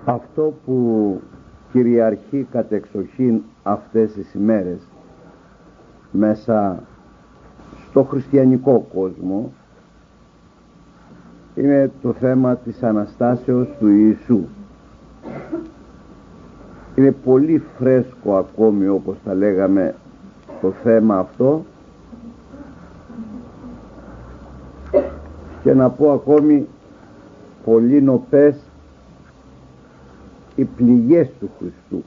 Αυτό που κυριαρχεί κατεξοχήν αυτές τις ημέρες μέσα στο χριστιανικό κόσμο είναι το θέμα της Αναστάσεως του Ιησού. Είναι πολύ φρέσκο ακόμη, όπως τα λέγαμε, το θέμα αυτό, και να πω ακόμη πολύ νοπές οι πληγές του Χριστού.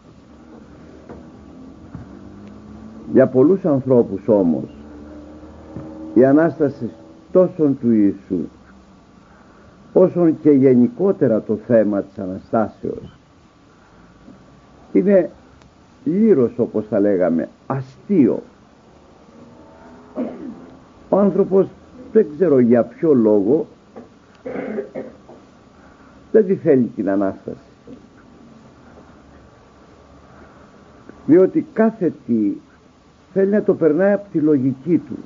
Για πολλούς ανθρώπους όμως η Ανάσταση τόσο του Ιησού όσον και γενικότερα το θέμα της Αναστάσεως είναι λήρος, όπως θα λέγαμε, αστείο. Ο άνθρωπος δεν ξέρω για ποιο λόγο δεν τη θέλει την Ανάσταση, διότι κάθε τι θέλει να το περνάει από τη λογική του.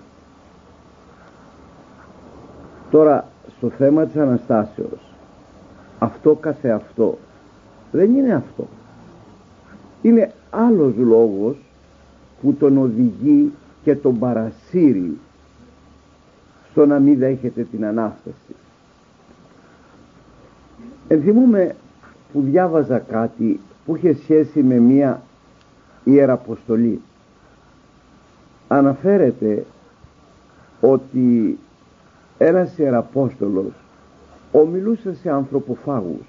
Τώρα στο θέμα της Αναστάσεως, αυτό καθεαυτό δεν είναι αυτό. Είναι άλλος λόγος που τον οδηγεί και τον παρασύρει στο να μην δέχεται την Ανάσταση. Ενθυμούμε που διάβαζα κάτι που είχε σχέση με μία ιεραποστολή. Αναφέρεται ότι ένας ιεραπόστολος ομιλούσε σε ανθρωποφάγους.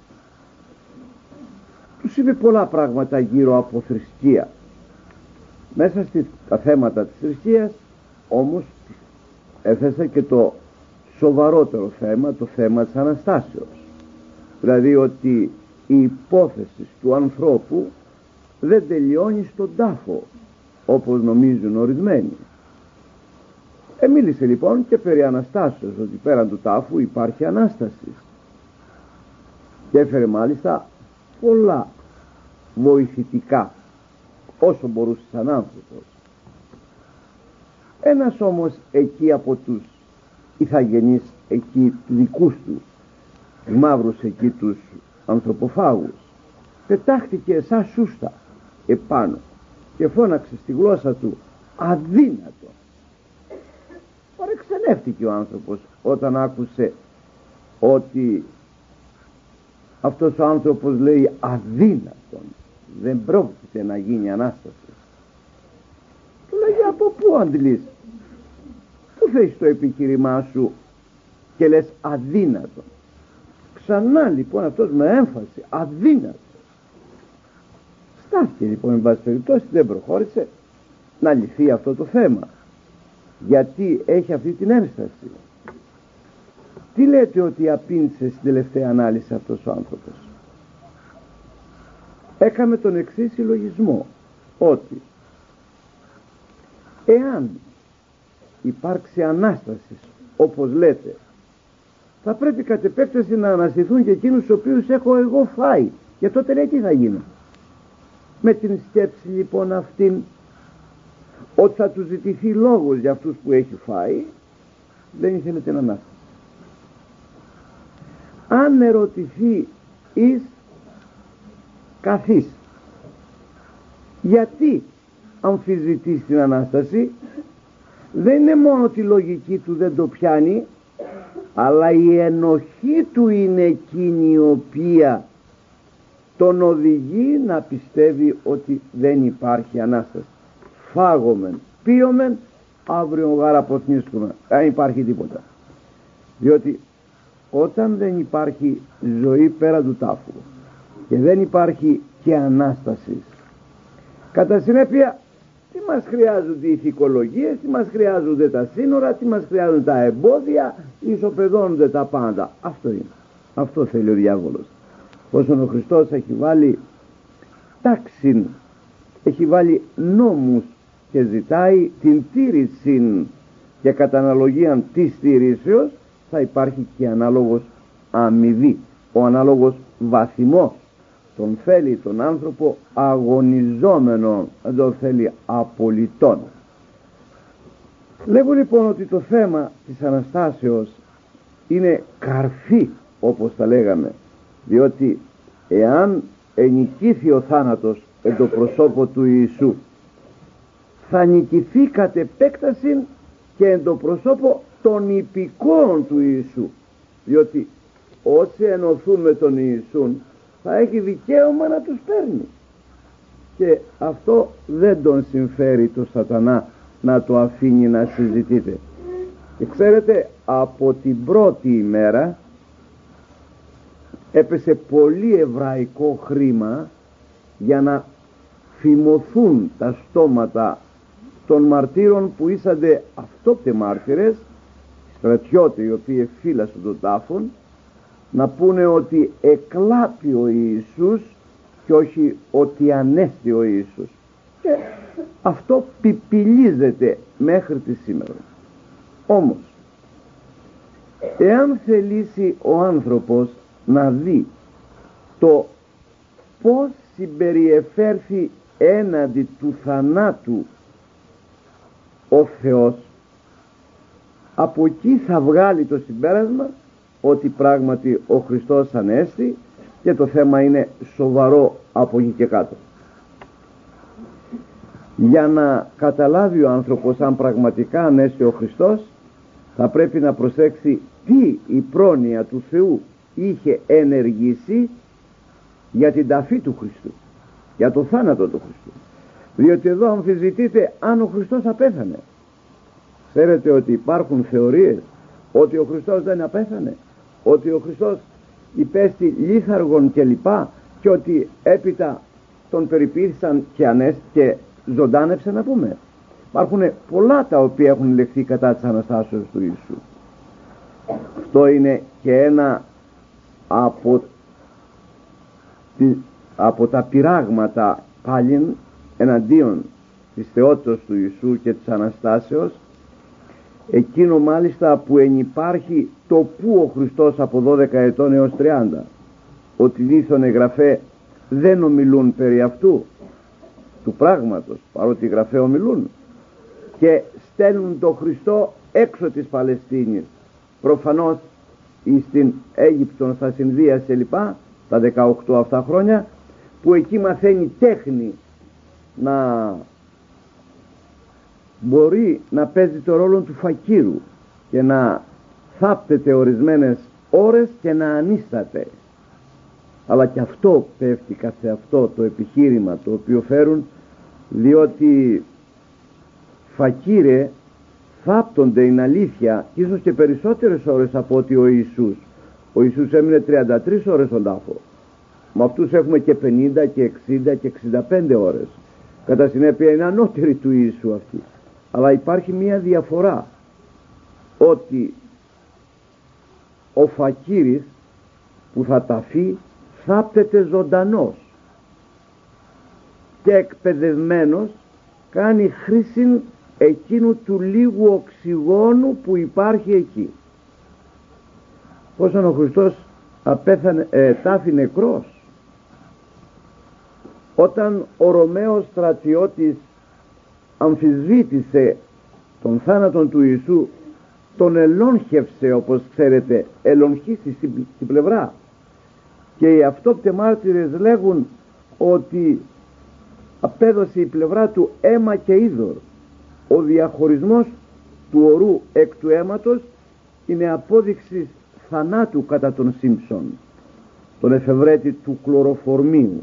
Τους είπε πολλά πράγματα γύρω από θρησκεία. Μέσα στα θέματα της θρησκείας όμως έθεσε και το σοβαρότερο θέμα, το θέμα της Αναστάσεως. Δηλαδή ότι η υπόθεση του ανθρώπου δεν τελειώνει στον τάφο, όπως νομίζουν ορισμένοι. Μίλησε λοιπόν και περί Αναστάσεως, ότι πέραν του τάφου υπάρχει Ανάσταση, και έφερε μάλιστα πολλά βοηθητικά όσο μπορούσε σαν άνθρωπος. Ένας όμως εκεί από τους ηθαγενείς εκεί δικούς του, τους μαύρους εκεί τους ανθρωποφάγους, πετάχτηκε σαν σούστα επάνω και φώναξε στη γλώσσα του αδύνατο. Παρεξενεύτηκε ο άνθρωπος όταν άκουσε ότι αυτός ο άνθρωπος λέει αδύνατον, δεν πρόκειται να γίνει Ανάσταση. Του λέγει, από πού αντλείς, πού θες το επιχείρημά σου και λες αδύνατον? Ξανά λοιπόν αυτός με έμφαση, αδύνατο. Στάθηκε λοιπόν, εν πάση περιπτώσει δεν προχώρησε να λυθεί αυτό το θέμα, γιατί έχει αυτή την ένσταση. Τι λέτε ότι απήντησε στην τελευταία ανάλυση αυτός ο άνθρωπος? Έκαμε τον εξής συλλογισμό, ότι εάν υπάρξει Ανάσταση όπως λέτε, θα πρέπει κατ' επέκταση να αναστηθούν και εκείνους τους οποίους έχω εγώ φάει, και τότε λέει τι θα γίνει? Με την σκέψη λοιπόν αυτήν ότι θα του ζητηθεί λόγος για αυτούς που έχει φάει, δεν ήθελε την Ανάσταση. Αν ερωτηθεί εις καθής, γιατί αμφισβητείς την Ανάσταση, δεν είναι μόνο τη λογική του δεν το πιάνει, αλλά η ενοχή του είναι εκείνη η οποία τον οδηγεί να πιστεύει ότι δεν υπάρχει Ανάσταση. Φάγομεν, πίωμεν, αύριο γάρα ποθνίσκουμε, δεν υπάρχει τίποτα. Διότι όταν δεν υπάρχει ζωή πέρα του τάφου και δεν υπάρχει και Ανάσταση, κατά συνέπεια τι μας χρειάζονται οι ηθικολογίες, τι μας χρειάζονται τα σύνορα, τι μας χρειάζονται τα εμπόδια, ισοπεδώνονται τα πάντα. Αυτό είναι, αυτό θέλει ο διάβολος. Όσον ο Χριστός έχει βάλει τάξην, έχει βάλει νόμους και ζητάει την τήρηση, και κατά αναλογία της τηρήσεως θα υπάρχει και ανάλογος αμοιβή, ο ανάλογος βαθμός. Τον θέλει τον άνθρωπο αγωνιζόμενο, δεν τον θέλει απολυτών. Λέγω λοιπόν ότι το θέμα της Αναστάσεως είναι καρφί, όπως τα λέγαμε, διότι εάν ενικήθη ο θάνατος εν το προσώπο του Ιησού, θα νικηθεί κατ' επέκταση και εν το προσώπο των υπηκόων του Ιησού, διότι όσοι ενωθούν με τον Ιησούν θα έχει δικαίωμα να τους παίρνει, και αυτό δεν τον συμφέρει το σατανά να το αφήνει να συζητείτε. Και ξέρετε, από την πρώτη ημέρα έπεσε πολύ εβραϊκό χρήμα για να φημωθούν τα στόματα των μαρτύρων που ήσανται αυτόπτε μάρτυρες, στρατιώτες οι οποίοι φύλασαν τον τάφον, να πούνε ότι εκλάπει ο Ιησούς και όχι ότι ανέστη ο Ιησούς. Και αυτό πιπιλίζεται μέχρι τη σήμερα. Όμως, εάν θελήσει ο άνθρωπος να δει το πώς συμπεριεφέρθη έναντι του θανάτου ο Θεός, από εκεί θα βγάλει το συμπέρασμα ότι πράγματι ο Χριστός ανέστη, και το θέμα είναι σοβαρό από εκεί και κάτω. Για να καταλάβει ο άνθρωπος αν πραγματικά ανέστη ο Χριστός, θα πρέπει να προσέξει τι η πρόνοια του Θεού είχε ενεργήσει για την ταφή του Χριστού, για το θάνατο του Χριστού. Διότι εδώ αμφισβητείται αν ο Χριστός απέθανε. Ξέρετε ότι υπάρχουν θεωρίες ότι ο Χριστός δεν απέθανε, ότι ο Χριστός υπέστη λίθαργον κλπ, και ότι έπειτα τον περιπήρησαν και ζωντάνεψε, να πούμε. Υπάρχουν πολλά τα οποία έχουν λεχθεί κατά της Αναστάσεως του Ιησού. Αυτό είναι και ένα από τα πειράγματα πάλιν εναντίον της θεότητας του Ιησού και της Αναστάσεως, εκείνο μάλιστα που ενυπάρχει το που ο Χριστός από 12 ετών έως 30, ότι δίθον εγγραφέ δεν ομιλούν περί αυτού του πράγματος, παρότι οι γραφέ ομιλούν, και στέλνουν τον Χριστό έξω της Παλαιστίνης, προφανώς στην Αίγυπτον, στα Συνδία και λοιπά, τα 18 αυτά χρόνια, που εκεί μαθαίνει τέχνη να μπορεί να παίζει το ρόλο του φακύρου και να θάπτεται ορισμένες ώρες και να ανίσταται. Αλλά και αυτό πέφτει καθ' αυτό το επιχείρημα το οποίο φέρουν, διότι φακύρε θάπτονται, είναι αλήθεια, ίσως και περισσότερες ώρες από ότι ο Ιησούς. Ο Ιησούς έμεινε 33 ώρες στον τάφο. Με αυτούς έχουμε και 50 και 60 και 65 ώρες. Κατά συνέπεια είναι ανώτερη του Ιησού αυτή. Αλλά υπάρχει μία διαφορά, ότι ο φακύρης που θα ταφεί θάπτεται ζωντανός και εκπαιδευμένος, κάνει χρήση εκείνου του λίγου οξυγόνου που υπάρχει εκεί. Πόσον ο Χριστός τάφει νεκρός. Όταν ο Ρωμαίος στρατιώτης αμφισβήτησε τον θάνατον του Ιησού, τον ελόγχευσε, όπως ξέρετε, ελογχίσει στην πλευρά, και οι αυτόπτε μάρτυρες λέγουν ότι απέδωσε η πλευρά του αίμα και είδωρ. Ο διαχωρισμός του ορού εκ του αίματος είναι απόδειξη θανάτου κατά τον Σίμψον, τον εφευρέτη του κλωροφορμίου.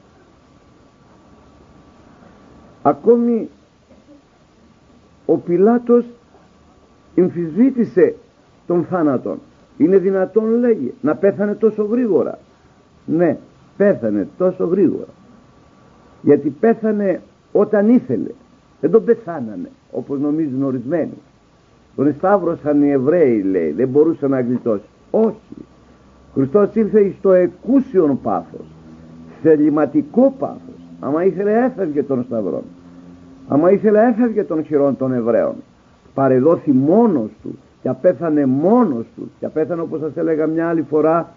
Ακόμη ο Πιλάτος εμφισβήτησε τον θάνατον. Είναι δυνατόν, λέγει, να πέθανε τόσο γρήγορα? Ναι, πέθανε τόσο γρήγορα, γιατί πέθανε όταν ήθελε. Δεν τον πεθάνανε όπως νομίζουν ορισμένοι. Τον εσταύρωσαν οι Εβραίοι, λέει, δεν μπορούσε να γλιτώσει. Όχι, ο Χριστός ήρθε στο εκούσιον πάθος, θεληματικό πάθος. Άμα ήθελε έφευγε των σταυρών, άμα ήθελε έφευγε των χειρών των Εβραίων. Παρεδόθη μόνος του και απέθανε μόνος του, και απέθανε, όπως σας έλεγα μια άλλη φορά,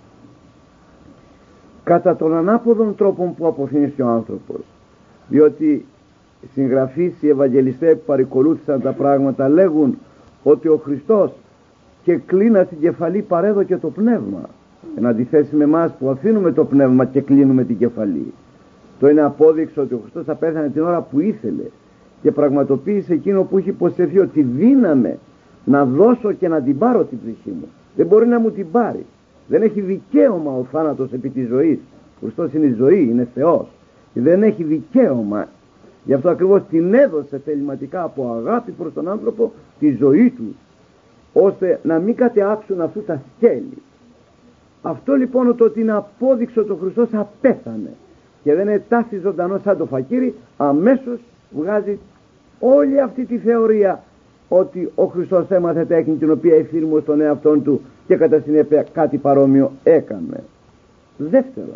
κατά τον ανάποδον τρόπο που αποθύνει ο άνθρωπος. Διότι οι συγγραφείς, οι Ευαγγελιστές που παρακολούθησαν τα πράγματα, λέγουν ότι ο Χριστός και κλίνα την κεφαλή παρέδωκε το πνεύμα. εν αντιθέσει με εμάς που αφήνουμε το πνεύμα και κλείνουμε την κεφαλή. Το είναι απόδειξη ότι ο Χριστός απέθανε την ώρα που ήθελε και πραγματοποίησε εκείνο που είχε υποσχεθεί, ότι δύναμε να δώσω και να την πάρω την ψυχή μου. Δεν μπορεί να μου την πάρει. Δεν έχει δικαίωμα ο θάνατος επί της ζωής. Ο Χριστός είναι η ζωή, είναι Θεός και δεν έχει δικαίωμα. Γι' αυτό ακριβώς την έδωσε θεληματικά από αγάπη προς τον άνθρωπο τη ζωή του, ώστε να μην κατεάξουν αυτού τα σκέλη. Αυτό λοιπόν το ότι είναι απόδειξε ότι ο Χριστός απέθανε και δεν ετάσσει ζωντανό σαν το φακίρι, αμέσως βγάζει όλη αυτή τη θεωρία ότι ο Χριστός έμαθε τέχνη την οποία εφήρμοσε στον εαυτόν του και κατά συνέπεια κάτι παρόμοιο έκανε. Δεύτερον,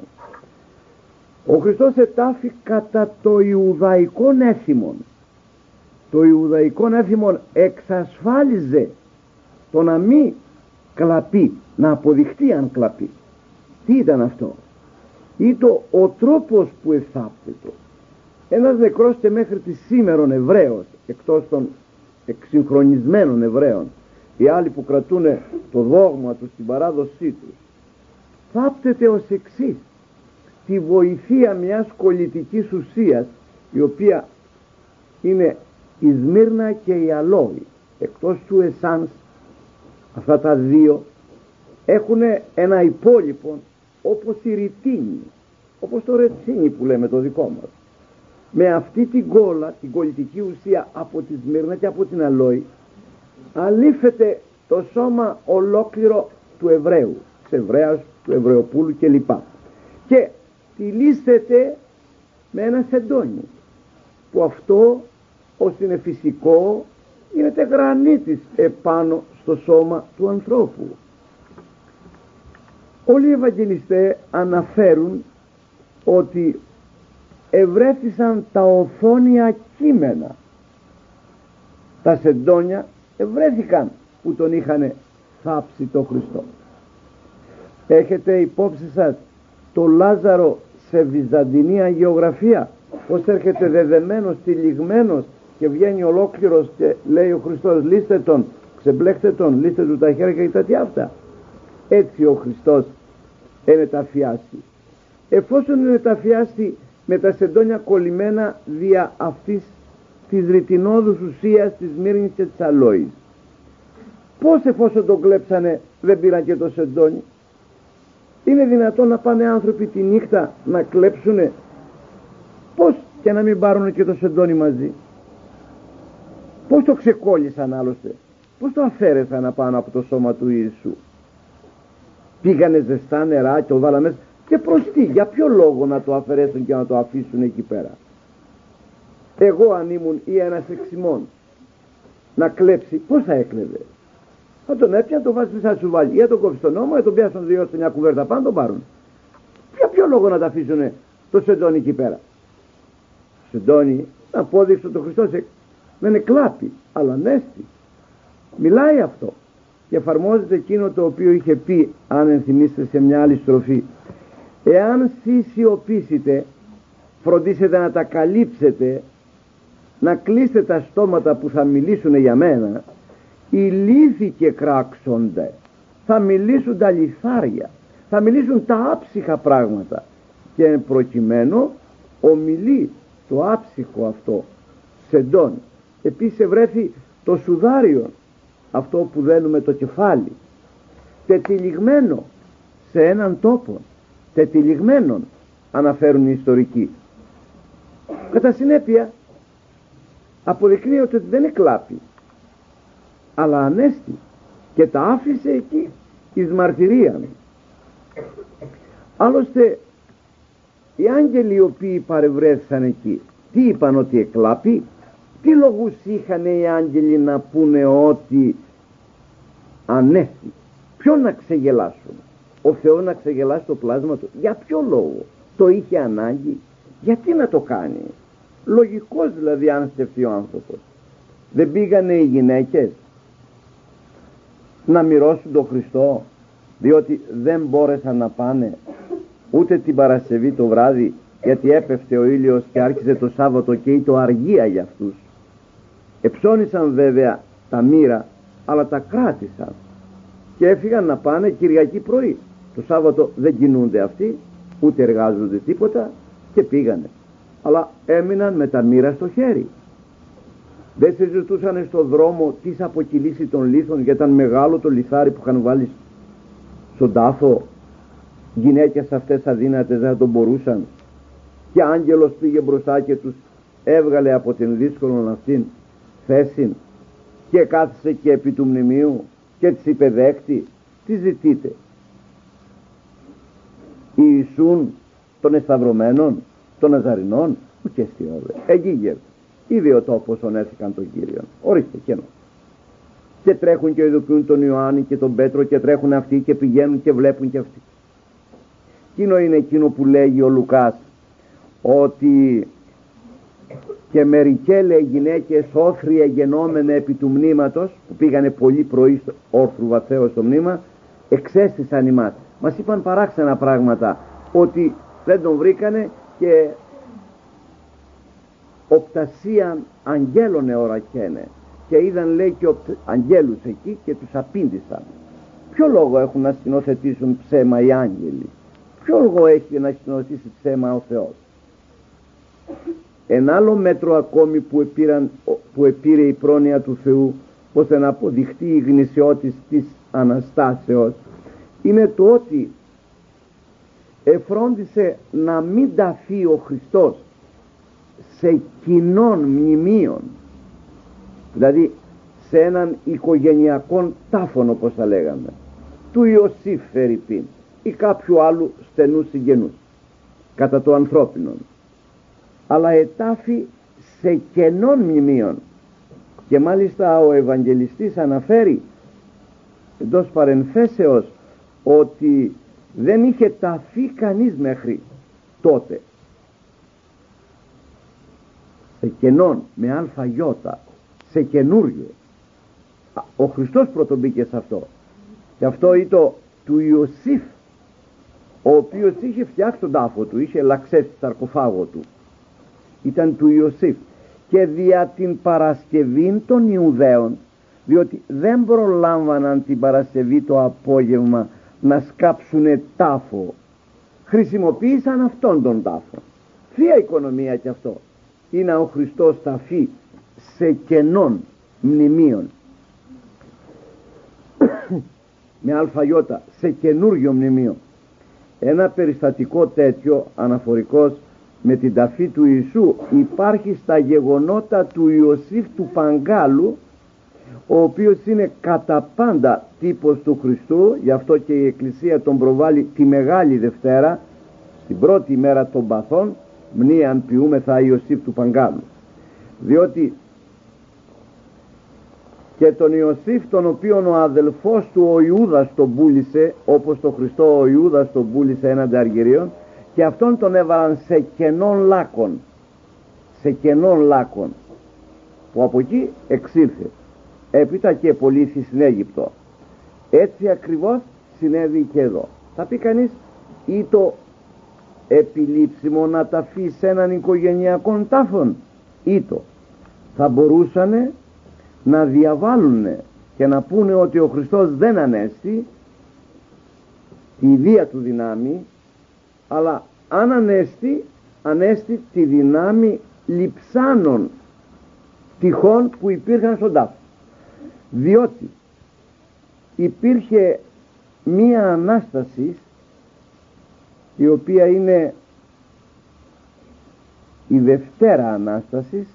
ο Χριστός ετάφη κατά το Ιουδαϊκό έθιμον. Το Ιουδαϊκό έθιμον εξασφάλιζε το να μην κλαπεί, να αποδειχτεί αν κλαπεί. Τι ήταν αυτό? Ήταν ο τρόπος που εθάπτετο. Ένας νεκρός και μέχρι τη σήμερον Εβραίος, εκτός των εξυγχρονισμένων Εβραίων, οι άλλοι που κρατούν το δόγμα τους, την παράδοσή τους, θάπτεται ως εξής: τη βοηθεία μιας κολλητικής ουσίας, η οποία είναι η σμύρνα και η αλόη. Εκτός του εσάνς, αυτά τα δύο έχουν ένα υπόλοιπο όπως η ρητίνη, όπως το ρετσίνι που λέμε το δικό μας. Με αυτή την κόλλα, την κολλητική ουσία από τη σμύρνα και από την αλόη, αλήφεται το σώμα ολόκληρο του Εβραίου, της Εβραίας, του Εβραιοπούλου κλπ. Και τυλίσσεται με ένα σεντόνι, που αυτό ως είναι φυσικό γίνεται γρανίτης επάνω στο σώμα του ανθρώπου. Όλοι οι Ευαγγελιστές αναφέρουν ότι ευρέθησαν τα οθόνια κείμενα. Τα σεντόνια ευρέθηκαν που τον είχαν θάψει το Χριστό. Έχετε υπόψη σας το Λάζαρο σε βυζαντινή αγιογραφία, πως έρχεται δεδεμένος, τυλιγμένος και βγαίνει ολόκληρος και λέει ο Χριστός: λύστε τον, ξεμπλέξτε τον, λύστε του τα χέρια και τα τι αυτά. Έτσι ο Χριστός είναι ταφιάστη. Εφόσον είναι ταφιάστη με τα σεντόνια κολλημένα δια αυτής της ρητινόδους ουσίας της μύρνης και της αλόης, πώς εφόσον τον κλέψανε δεν πήραν και το σεντόνι? Είναι δυνατόν να πάνε άνθρωποι τη νύχτα να κλέψουνε? Πώς και να μην πάρουν και το σεντόνι μαζί? Πώς το ξεκόλλησαν άλλωστε? Πώς το αφαίρεσαν απάνω από το σώμα του Ιησού? Πήγανε ζεστά νερά και το βάλανε μέσα. Και προς τι, για ποιο λόγο να το αφαιρέσουν και να το αφήσουν εκεί πέρα? Εγώ αν ήμουν ή ένας εξημών να κλέψει, πώς θα έκλεβε? Θα τον έπιαν, τον βάζει μέσα σου βάλει, ή θα τον κόψει στον νόμο, ή τον πιάσουν δύο σε μια κουβέρτα πάνω, τον πάρουν. Για ποιο λόγο να τα αφήσουν το σεντόνι εκεί πέρα? Σεντόνι, απόδειξε το Χριστός δεν είναι κλάπη, αλλά ανέστη. Μιλάει αυτό και εφαρμόζεται εκείνο το οποίο είχε πει, αν ενθυμίστε σε μια άλλη στροφή: εάν σιωπήσετε, φροντίσετε να τα καλύψετε, να κλείσετε τα στόματα που θα μιλήσουν για μένα. Οι λύθοι και κράξονται, θα μιλήσουν τα λιθάρια, θα μιλήσουν τα άψυχα πράγματα, και προκειμένου ομιλεί το άψυχο αυτό σεντόνι. Επίσης ευρέθη το σουδάριο, αυτό που δένουμε το κεφάλι, τετυλιγμένο σε έναν τόπο, τετυλιγμένον αναφέρουν οι ιστορικοί. Κατά συνέπεια αποδεικνύεται ότι δεν είναι κλάπη, αλλά ανέστη, και τα άφησε εκεί εις μαρτυρία. Άλλωστε οι άγγελοι οι οποίοι παρευρέθησαν εκεί, τι είπαν? Ότι εκλάπη? Τι λόγους είχαν οι άγγελοι να πούνε ότι ανέστη? Ποιον να ξεγελάσουν? Ο Θεός να ξεγελάσει το πλάσμα του? Για ποιο λόγο? Το είχε ανάγκη? Γιατί να το κάνει? Λογικός δηλαδή, αν σκεφτεί ο άνθρωπος. Δεν πήγανε οι γυναίκες να μυρώσουν τον Χριστό, διότι δεν μπόρεσαν να πάνε ούτε την Παρασκευή το βράδυ, γιατί έπεφτε ο ήλιος και άρχισε το Σάββατο και ήταν αργία για αυτούς. Εψώνησαν βέβαια τα μοίρα, αλλά τα κράτησαν και έφυγαν να πάνε Κυριακή πρωί. Το Σάββατο δεν κινούνται αυτοί, ούτε εργάζονται τίποτα, και πήγανε. Αλλά έμειναν με τα μοίρα στο χέρι. Δεν συζητούσαν στον δρόμο τι θα αποκυλήσει των λίθων, γιατί ήταν μεγάλο το λιθάρι που είχαν βάλει στον τάφο. Γυναίκες αυτές αδύνατες δεν τον μπορούσαν, και άγγελος πήγε μπροστά και τους έβγαλε από την δύσκολη αυτήν θέση και κάθισε και επί του μνημείου και της είπε: δέκτη, τι ζητείτε? Ιησούν των εσταυρωμένων, των Ναζαρινών? Και στιώδε εγίγερ, είδε ο τόπος ονέθηκαν τον Κύριον. Ορίστε κενό. Και τρέχουν και ειδοποιούν τον Ιωάννη και τον Πέτρο, και τρέχουν αυτοί και πηγαίνουν και βλέπουν και αυτοί. Εκείνο είναι εκείνο που λέγει ο Λουκάς, ότι και μερικέ λέει γυναίκες όθροι εγενόμενε επί του μνήματος, που πήγανε πολύ πρωί όρθρου βαθέως στο μνήμα, εξέστησαν ημάς. Μας είπαν παράξενα πράγματα, ότι δεν τον βρήκανε και οπτασίαν αγγέλων εωρακαίνε, και είδαν λέει και αγγέλους εκεί και τους απήντησαν. Ποιο λόγο έχουν να σκηνοθετήσουν ψέμα οι άγγελοι? Ποιο λόγο έχει να σκηνοθετήσει ψέμα ο Θεός? Ένα άλλο μέτρο ακόμη που επήρε η πρόνοια του Θεού, ώστε να αποδειχτεί η γνησιότης της Αναστάσεως, είναι το ότι εφρόντισε να μην ταφεί ο Χριστός σε κοινών μνημείων, δηλαδή σε έναν οικογενειακόν τάφον, όπως θα λέγαμε, του Ιωσήφ φερειπίν ή κάποιου άλλου στενού συγγενούς κατά το ανθρώπινο, αλλά ετάφη σε κενών μνημείων. Και μάλιστα ο Ευαγγελιστής αναφέρει εντός παρενθέσεως ότι δεν είχε ταφεί κανείς μέχρι τότε, σε κενών με αλφαγιώτα, σε καινούριο. Ο Χριστός πρώτον μπήκε σε αυτό, και αυτό ήταν του Ιωσήφ, ο οποίος είχε φτιάξει τον τάφο του, είχε λαξέσει το σαρκοφάγο του, ήταν του Ιωσήφ. Και δια την Παρασκευή των Ιουδαίων, διότι δεν προλάμβαναν την Παρασκευή το απόγευμα να σκάψουνε τάφο, χρησιμοποίησαν αυτόν τον τάφο. Θεία οικονομία κι αυτό. Είναι ο Χριστός ταφή σε κενών μνημείων με αλφαγιώτα, σε καινούργιο μνημείο. Ένα περιστατικό τέτοιο αναφορικός με την ταφή του Ιησού υπάρχει στα γεγονότα του Ιωσήφ του Παγκάλου, ο οποίος είναι κατά πάντα τύπος του Χριστού. Γι' αυτό και η Εκκλησία τον προβάλλει τη Μεγάλη Δευτέρα, την πρώτη μέρα των παθών, μνήαν ποιούμεθα Ιωσήφ του Παγκάλου, διότι και τον Ιωσήφ, τον οποίον ο αδελφός του ο Ιούδας τον πούλησε, όπως το Χριστό ο Ιούδας τον πούλησε έναντι αργυρίων, και αυτόν τον έβαλαν σε κενών λάκων, σε κενών λάκων, που από εκεί εξήλθε, έπειτα και πωλήθη στην Αίγυπτο. Έτσι ακριβώς συνέβη και εδώ. Θα πει κανείς, ή το επιλήψιμο να ταφεί σε έναν οικογενειακόν τάφον, ή το θα μπορούσανε να διαβάλουν και να πούνε ότι ο Χριστός δεν ανέστη τη ιδία του δυνάμει, αλλά αν ανέστη τη δυνάμει λειψάνων τυχών που υπήρχαν στον τάφο, διότι υπήρχε μία Ανάσταση η οποία είναι η Δευτέρα Ανάσταση,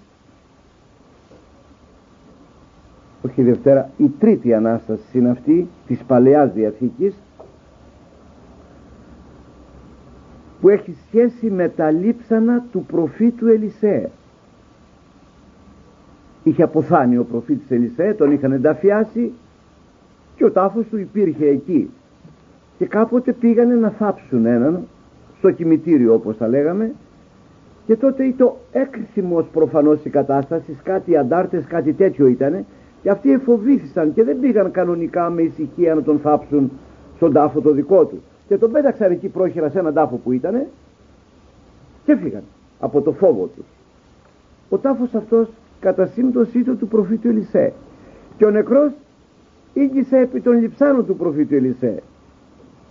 όχι η Δευτέρα, η Τρίτη Ανάσταση είναι αυτή της Παλαιάς Διαθήκης, που έχει σχέση με τα λείψανα του προφήτου Ελισέα. Είχε αποθάνει ο προφήτης Ελισέα, τον είχαν ενταφιάσει και ο τάφος του υπήρχε εκεί, και κάποτε πήγανε να θάψουν έναν στο κημητήριο, όπως τα λέγαμε, και τότε ήταν έκρηθιμος προφανώς η κατάσταση, κάτι αντάρτες, κάτι τέτοιο ήτανε, και αυτοί εφοβήθησαν και δεν πήγαν κανονικά με ησυχία να τον θάψουν στον τάφο το δικό του, και τον πέταξαν εκεί πρόχειρα σε έναν τάφο που ήτανε και φύγαν από το φόβο τους. Ο τάφος αυτός κατά σύμπτωση ήταν του προφήτου Ελισέα, και ο νεκρός ήγησε επί των λειψάνων του προφήτου Ελισέα.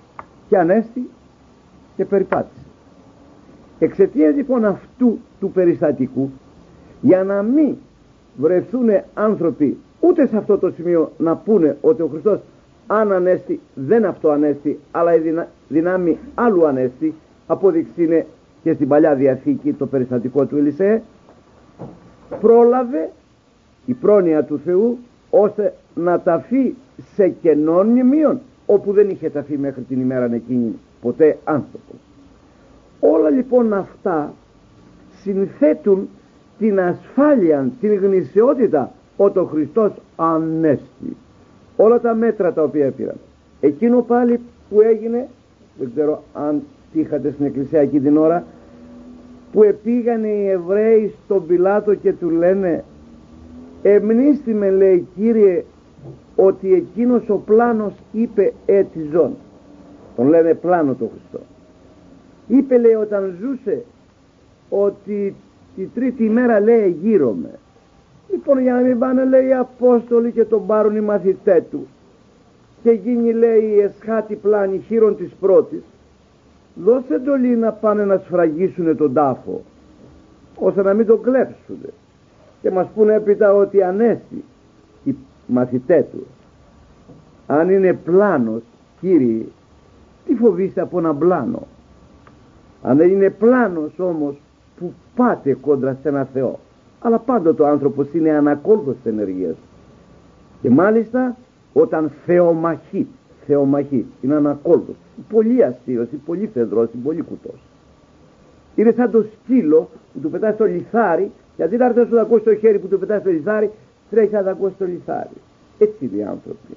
και ανέστη και περιπάτησε. Εξαιτίας λοιπόν αυτού του περιστατικού, για να μην βρεθούν άνθρωποι ούτε σε αυτό το σημείο να πούνε ότι ο Χριστός αν ανέστη δεν αυτό ανέστη, αλλά η δυνάμει άλλου ανέστη, απόδειξη είναι και στην Παλιά Διαθήκη το περιστατικό του Ελισέ, πρόλαβε η πρόνοια του Θεού ώστε να ταφεί σε κενών μνημείων όπου δεν είχε ταφεί μέχρι την ημέρα εκείνη ποτέ άνθρωπο. Όλα λοιπόν αυτά συνθέτουν την ασφάλεια, την γνησιότητα ότι ο Χριστός ανέστη. Όλα τα μέτρα τα οποία πήραν. Εκείνο πάλι που έγινε, δεν ξέρω αν είχατε στην εκκλησία εκεί την ώρα, που επήγαν οι Εβραίοι στον Πιλάτο και του λένε εμνήστη με, λέει, Κύριε, ότι εκείνος ο πλάνος είπε έτη ζών. Τον λένε πλάνο το Χριστό. Είπε, λέει, όταν ζούσε ότι τη τρίτη ημέρα, λέει, γύρομαι. Λοιπόν, για να μην πάνε, λέει, οι Απόστολοι και τον πάρουν οι μαθητές του και γίνει, λέει, η εσχάτη πλάνη χείρον της πρώτης, δώσε εντολή να πάνε να σφραγίσουνε τον τάφο ώστε να μην τον κλέψουνε και μας πούνε έπειτα ότι ανέστη. Οι μαθητές του, αν είναι πλάνος, Κύριε, τι φοβήστε από ένα πλάνο? Αν δεν είναι πλάνος όμως που πάτε κόντρα σε ένα Θεό, αλλά πάντοτε ο άνθρωπος είναι ανακόλουθος της ενεργείας και μάλιστα όταν θεομαχεί είναι ανακόλουθος, πολύ αστείος, πολύ φεδρός, πολύ κουτός. Είναι σαν το σκύλο που του πετάει στο λιθάρι, γιατί να έρθει να σου δακώσει το χέρι που του πετάει στο λιθάρι, τρέχει να δακώσει το λιθάρι. Έτσι είναι οι άνθρωποι.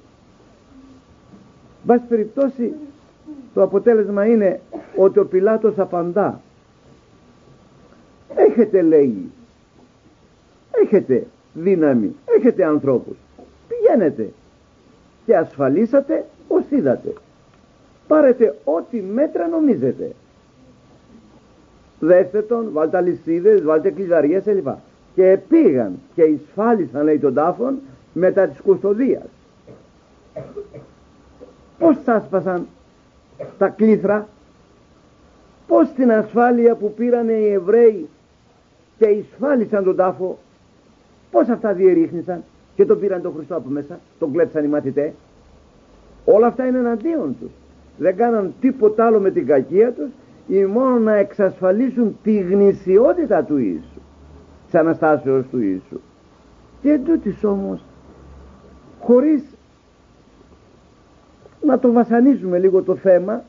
Βάση περιπτώσει, το αποτέλεσμα είναι ότι ο Πιλάτος απαντά, έχετε, λέει, έχετε δύναμη, έχετε ανθρώπους, πηγαίνετε και ασφαλίσατε ως είδατε, πάρετε ό,τι μέτρα νομίζετε, δέστε τον, βάλτε αλυσίδες, βάλτε κλειδαριές κλπ. Και πήγαν και εισφάλισαν, λέει, τον τάφον μετά της κουστοδίας. Πώς άσπασαν τα κλήθρα, πώς την ασφάλεια που πήραν οι Εβραίοι και εισφάλισαν τον τάφο, πώς αυτά διερρήχνησαν και τον πήραν τον Χριστό από μέσα, τον κλέψαν οι μαθητές. Όλα αυτά είναι εναντίον τους. Δεν κάναν τίποτα άλλο με την κακία τους ή μόνο να εξασφαλίσουν τη γνησιότητα του Ιησού, της Αναστάσεως του Ιησού. Και εντούτοις όμως, χωρίς να το βασανίζουμε λίγο το θέμα,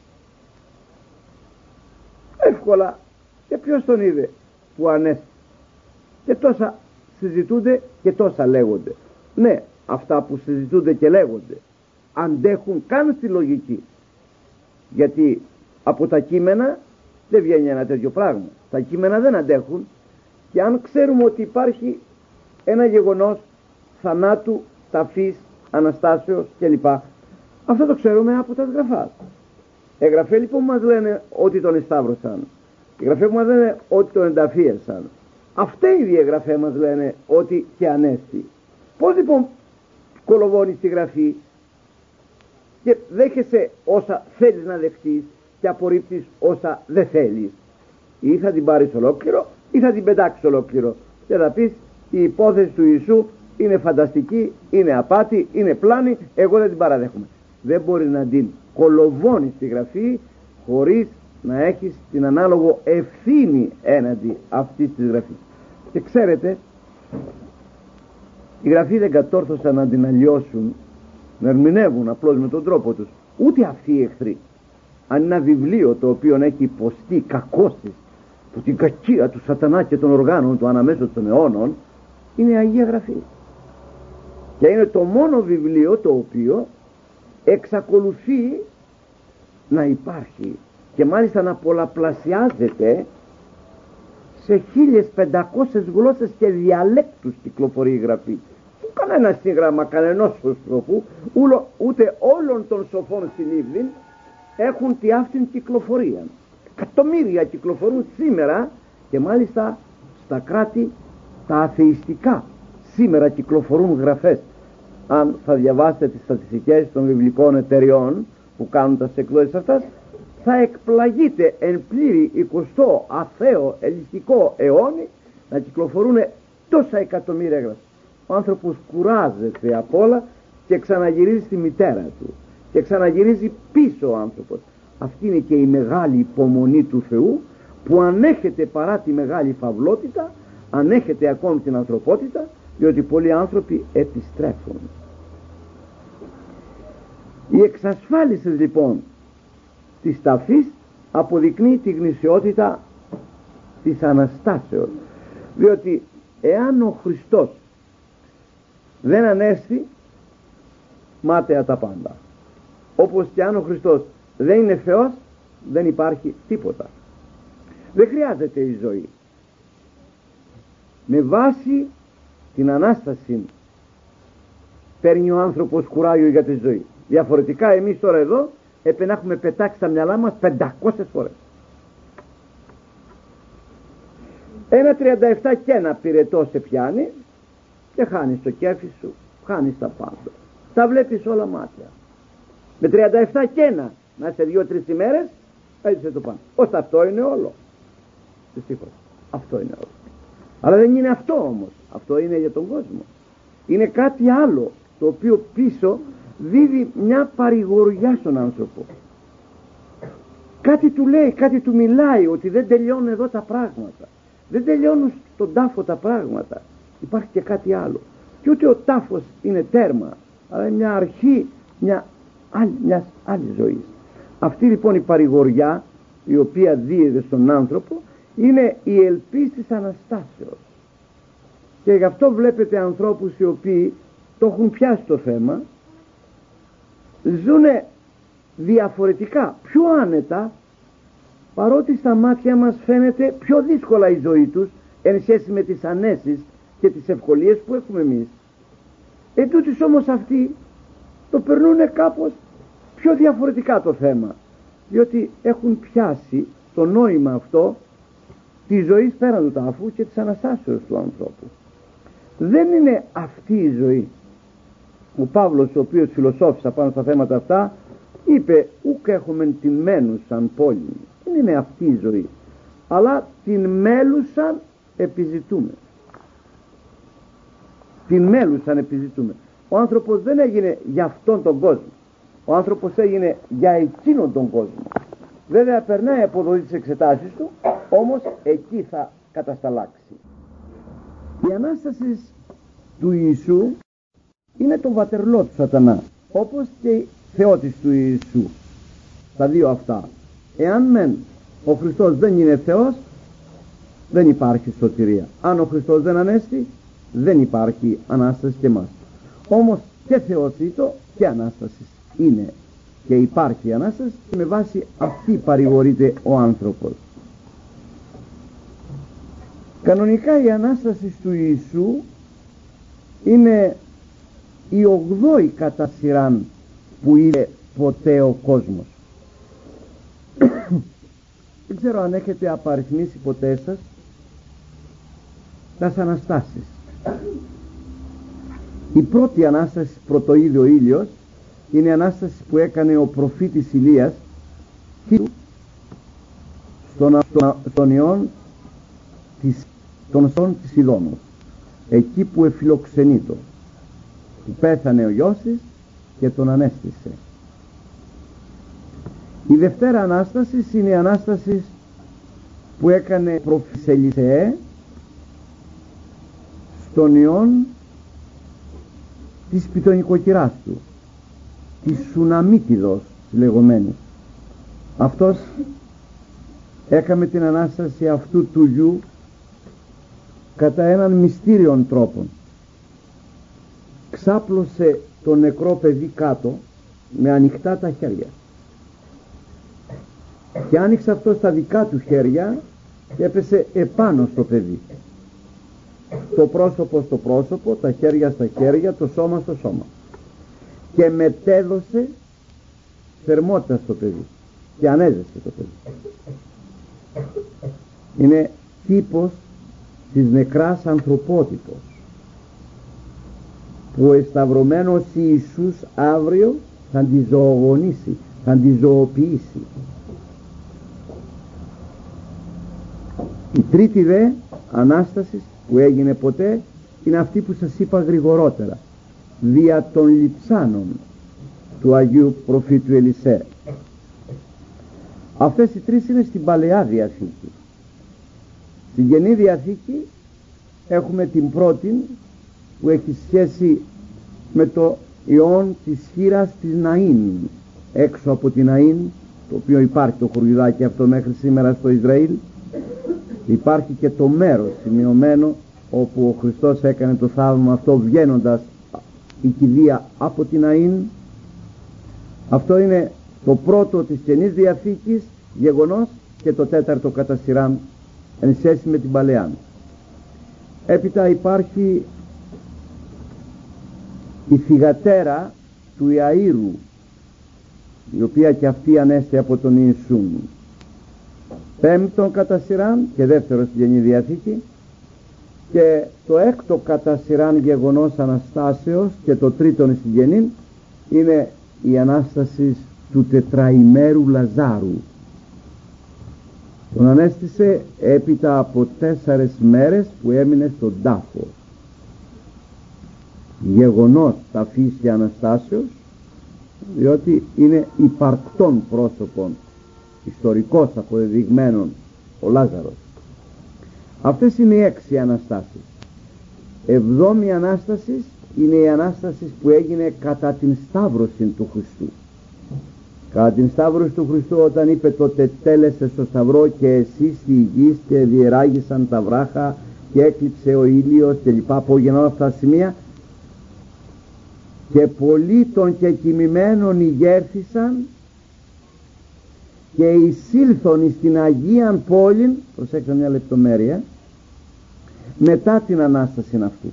εύκολα, και ποιος τον είδε που ανέστη, και τόσα συζητούνται και τόσα λέγονται. Ναι, αυτά που συζητούνται και λέγονται αντέχουν καν στη λογική, γιατί από τα κείμενα δεν βγαίνει ένα τέτοιο πράγμα. Τα κείμενα δεν αντέχουν, και αν ξέρουμε ότι υπάρχει ένα γεγονός θανάτου, ταφής, Αναστάσεως κλπ, αυτό το ξέρουμε από τα γραφά. Εγγραφέ λοιπόν που μας λένε ότι τον εσταύρωσαν, εγγραφέ που μας λένε ότι τον ενταφίεσαν, αυτοί οι διαγραφές μας λένε ότι και ανέστη. Πώς λοιπόν κολοβώνεις τη γραφή και δέχεσαι όσα θέλεις να δεχτείς και απορρίπτεις όσα δεν θέλεις? Ή θα την πάρεις ολόκληρο ή θα την πετάξεις ολόκληρο και θα πεις η υπόθεση του Ιησού είναι φανταστική, είναι απάτη, είναι πλάνη, εγώ δεν την παραδέχομαι. Δεν μπορεί να την κολοβώνεις τη γραφή χωρίς να έχεις την ανάλογο ευθύνη έναντι αυτής της γραφής. Και ξέρετε, οι γραφοί δεν κατόρθωσαν να την αλλοιώσουν, να ερμηνεύουν απλώς με τον τρόπο τους, ούτε αυτοί οι εχθροί. Αν ένα βιβλίο το οποίο έχει υποστεί κακώσεις από την κακία του σατανά και των οργάνων του αναμέσω των αιώνων, είναι η Αγία Γραφή, και είναι το μόνο βιβλίο το οποίο εξακολουθεί να υπάρχει και μάλιστα να πολλαπλασιάζεται σε 1500 γλώσσες και διαλέκτους. Κυκλοφορεί η γραφή. Κανένα σύγγραμμα κανενός σοφού, ούτε όλων των σοφών συνείδην έχουν τη αυτήν κυκλοφορία. Εκατομμύρια κυκλοφορούν σήμερα, και μάλιστα στα κράτη τα αθεϊστικά σήμερα κυκλοφορούν γραφές. Αν θα διαβάσετε τις στατιστικές των βιβλικών εταιριών, που κάνουν τα εκδόσεις αυτάς, θα εκπλαγείτε εν πλήρη 20ο αθέο ελιστικό αιώνι να κυκλοφορούν τόσα εκατομμύρια έγγραφα. Ο άνθρωπος κουράζεται απ' όλα και ξαναγυρίζει στη μητέρα του και ξαναγυρίζει πίσω ο άνθρωπος. Αυτή είναι και η μεγάλη υπομονή του Θεού, που ανέχεται παρά τη μεγάλη φαυλότητα, ανέχεται ακόμη την ανθρωπότητα, διότι πολλοί άνθρωποι επιστρέφουν. Η εξασφάλιση λοιπόν της ταφής αποδεικνύει τη γνησιότητα της Αναστάσεως, διότι εάν ο Χριστός δεν ανέστη, μάταια τα πάντα. Όπως και αν ο Χριστός δεν είναι Θεός, δεν υπάρχει τίποτα. Δεν χρειάζεται η ζωή. Με βάση την Ανάσταση παίρνει ο άνθρωπος κουράγιο για τη ζωή. Διαφορετικά εμείς τώρα εδώ έπρεπε να έχουμε πετάξει τα μυαλά μας 500 φορές. Ένα 37 και ένα πυρετό σε πιάνει και χάνεις το κέφι σου, χάνεις τα πάντα. Τα βλέπεις όλα μάτια. Με 37 και ένα να σε 2-3 ημέρες έτσι το πάνω. Ώστε αυτό είναι όλο. Δυστυχώς αυτό είναι όλο. Αλλά δεν είναι αυτό όμως. Αυτό είναι για τον κόσμο. Είναι κάτι άλλο, το οποίο πίσω δίδει μια παρηγοριά στον άνθρωπο. Κάτι του λέει, κάτι του μιλάει, ότι δεν τελειώνουν εδώ τα πράγματα. Δεν τελειώνουν στον τάφο τα πράγματα. Υπάρχει και κάτι άλλο. Και ούτε ο τάφος είναι τέρμα, αλλά είναι μια αρχή μιας άλλης ζωής. Αυτή λοιπόν η παρηγοριά, η οποία δίδεται στον άνθρωπο, είναι η ελπίς της Αναστάσεως. Και γι' αυτό βλέπετε ανθρώπους οι οποίοι το έχουν πιάσει το θέμα, ζουνε διαφορετικά, πιο άνετα, παρότι στα μάτια μας φαίνεται πιο δύσκολα η ζωή τους εν σχέση με τις ανέσεις και τις ευκολίες που έχουμε εμείς. Τούτοις όμως αυτοί το περνούν κάπως πιο διαφορετικά το θέμα, διότι έχουν πιάσει το νόημα αυτό της ζωής πέραν του τάφου και της Αναστάσεως του ανθρώπου. Δεν είναι αυτή η ζωή. Ο Παύλος, ο οποίος φιλοσόφισε πάνω στα θέματα αυτά, είπε «Ουκ έχουμε την μένουσαν πόλη». Δεν είναι αυτή η ζωή, αλλά την μέλουσαν επιζητούμε. Την μέλουσαν επιζητούμε. Ο άνθρωπος δεν έγινε για αυτόν τον κόσμο. Ο άνθρωπος έγινε για εκείνον τον κόσμο. Βέβαια περνάει από εδώ τις εξετάσεις του, όμως εκεί θα κατασταλάξει. Η Ανάσταση του Ιησού είναι το βατερλό του σατανά, όπως και η θεότης του Ιησού. Τα δύο αυτά. Εάν μεν ο Χριστός δεν είναι Θεός, δεν υπάρχει σωτηρία. Αν ο Χριστός δεν ανέστη, δεν υπάρχει Ανάσταση και εμάς. Όμως και Θεοτήτο και Ανάσταση είναι και υπάρχει Ανάσταση, και με βάση αυτή παρηγορείται ο άνθρωπος. Κανονικά η Ανάσταση του Ιησού είναι η 8η κατά σειράν που είδε ποτέ ο κόσμος. Δεν ξέρω αν έχετε απαριθμίσει ποτέ σας τας Αναστάσεις. Η πρώτη Ανάσταση πρωτοείδε ο ήλιος είναι η Ανάσταση που έκανε ο προφήτης Ηλίας στον ιόν των αστών της Ιδόμου, εκεί που εφιλοξενείτο, που πέθανε ο Ιώσης και τον ανέστησε. Η δευτέρα Ανάσταση είναι η Ανάσταση που έκανε ο προφήτης Ελισεέ στον ιόν της πιτωνικοκυράς του, της Σουναμίτιδος λεγόμενης. Αυτός έκαμε την Ανάσταση αυτού του γιου κατά έναν μυστήριον τρόπο. Ξάπλωσε το νεκρό παιδί κάτω με ανοιχτά τα χέρια και άνοιξε αυτό στα δικά του χέρια και έπεσε επάνω στο παιδί, το πρόσωπο στο πρόσωπο, τα χέρια στα χέρια, το σώμα στο σώμα, και μετέδωσε θερμότητα στο παιδί και ανέζεσε το παιδί. Είναι τύπος της νεκράς ανθρωπότητος, που ο εσταυρωμένος Ιησούς αύριο θα τη ζωογονήσει, θα τη ζωοποιήσει. Η τρίτη δε Ανάσταση που έγινε ποτέ είναι αυτή που σας είπα γρηγορότερα, δια των λειψάνων του Αγίου Προφήτου Ελισέ. Αυτές οι τρεις είναι στην Παλαιά Διαθήκη. Στην Καινή Διαθήκη έχουμε την πρώτη που έχει σχέση με το ιόν της χήρας της Ναΐν, έξω από την Ναΐν, το οποίο υπάρχει το χωριουδάκι αυτό μέχρι σήμερα στο Ισραήλ. Υπάρχει και το μέρος σημειωμένο όπου ο Χριστός έκανε το θαύμα αυτό βγαίνοντας η κηδεία από την Ναΐν. Αυτό είναι το πρώτο της Καινής Διαθήκης γεγονός και το τέταρτο κατά σειράν εν σχέση με την Παλαιά. Έπειτα υπάρχει η θυγατέρα του Ιαΐρου, η οποία και αυτή ανέστη από τον Ιησούν. Πέμπτον κατά σειράν και δεύτερο στην Καινή Διαθήκη, και το έκτο κατά σειράν γεγονός Αναστάσεως και το τρίτον στην Καινή είναι η Ανάσταση του τετραημέρου Λαζάρου. Τον ανέστησε έπειτα από 4 μέρες που έμεινε στον τάφο. Γεγονός τα φύση Αναστάσεως, διότι είναι υπαρκτών πρόσωπων, ιστορικός αποδεδειγμένων, ο Λάζαρος. Αυτές είναι οι 6 Αναστάσεις. 7η Ανάσταση είναι η Ανάσταση που έγινε κατά την Σταύρωση του Χριστού. Κατά την Σταύρωση του Χριστού, όταν είπε το τετέλεσε στο Σταυρό και εσείς οι γης και διεράγησαν τα βράχα και έκλειψε ο ήλιος και λοιπά, από όλα αυτά τα σημεία, και πολλοί των και κοιμημένων ηγέρθησαν και εισήλθον στην Αγίαν πόλην, προσέξτε μια λεπτομέρεια, μετά την Ανάσταση αυτού.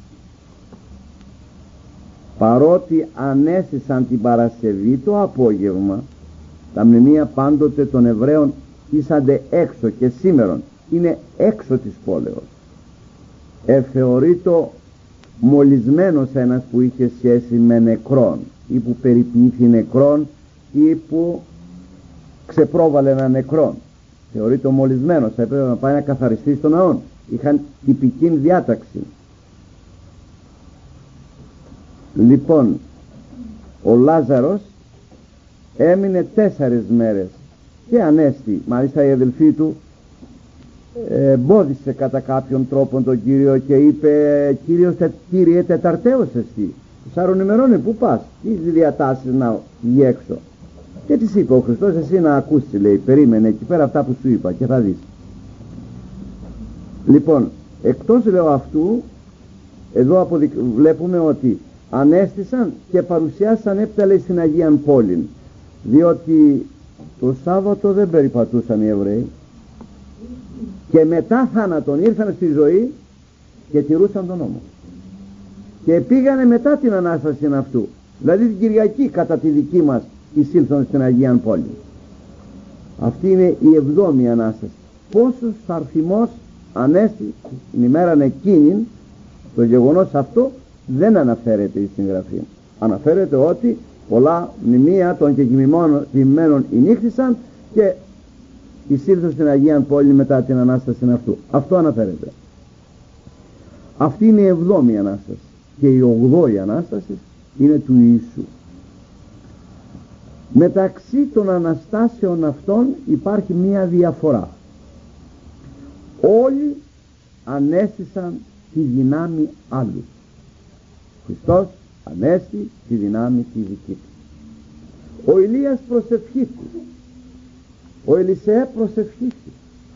Παρότι ανέστησαν την Παρασκευή το απόγευμα, τα μνημεία πάντοτε των Εβραίων ήσανται έξω και σήμερον είναι έξω της πόλεως. Θεωρείτο μολυσμένος ένας που είχε σχέση με νεκρόν ή που περιποιήθη νεκρόν ή που ξεπρόβαλε ένα νεκρόν. Θεωρείτο μολυσμένος, θα έπρεπε να πάει να καθαριστεί στον ναόν. Είχαν τυπική διάταξη. Λοιπόν, ο Λάζαρος έμεινε 4 μέρες και ανέστη. Μάλιστα η αδελφή του εμπόδισε κατά κάποιον τρόπο τον Κύριο και είπε, Κύριε τεταρτέως εστί, 4 ημερών που πας, τι διατάσεις να βγει έξω? Και της είπε ο Χριστός, εσύ να ακούσει, λέει, περίμενε εκεί πέρα αυτά που σου είπα και θα δεις. Λοιπόν, εκτός λέω αυτού, εδώ βλέπουμε ότι ανέστησαν και παρουσιάσαν έπειτα, λέει, στην Αγίαν πόλην, διότι το Σάββατο δεν περιπατούσαν οι Εβραίοι και μετά θάνατον ήρθαν στη ζωή και τηρούσαν τον νόμο και πήγανε μετά την Ανάσταση αυτού, δηλαδή την Κυριακή κατά τη δική μας εισήλθαν στην Αγίαν πόλη. Αυτή είναι η 7η Ανάσταση. Πόσος αρθιμός ανέστη την ημέρα εκείνη, το γεγονός αυτό δεν αναφέρεται η συγγραφή. Αναφέρεται ότι πολλά μνημεία των και κοιμημένων ενύχθησαν και εισήλθαν στην Αγίαν πόλη μετά την Ανάσταση αυτού. Αυτό αναφέρεται. Αυτή είναι η 7η Ανάσταση. Και η 8η Ανάσταση είναι του Ιησού. Μεταξύ των Αναστάσεων αυτών υπάρχει μία διαφορά. Όλοι ανέστησαν τη δυνάμει άλλου. Χριστός ανέστη τη δυνάμει τη δική του. Ο Ηλίας προσευχήθη, ο Ελισέ προσευχήθη.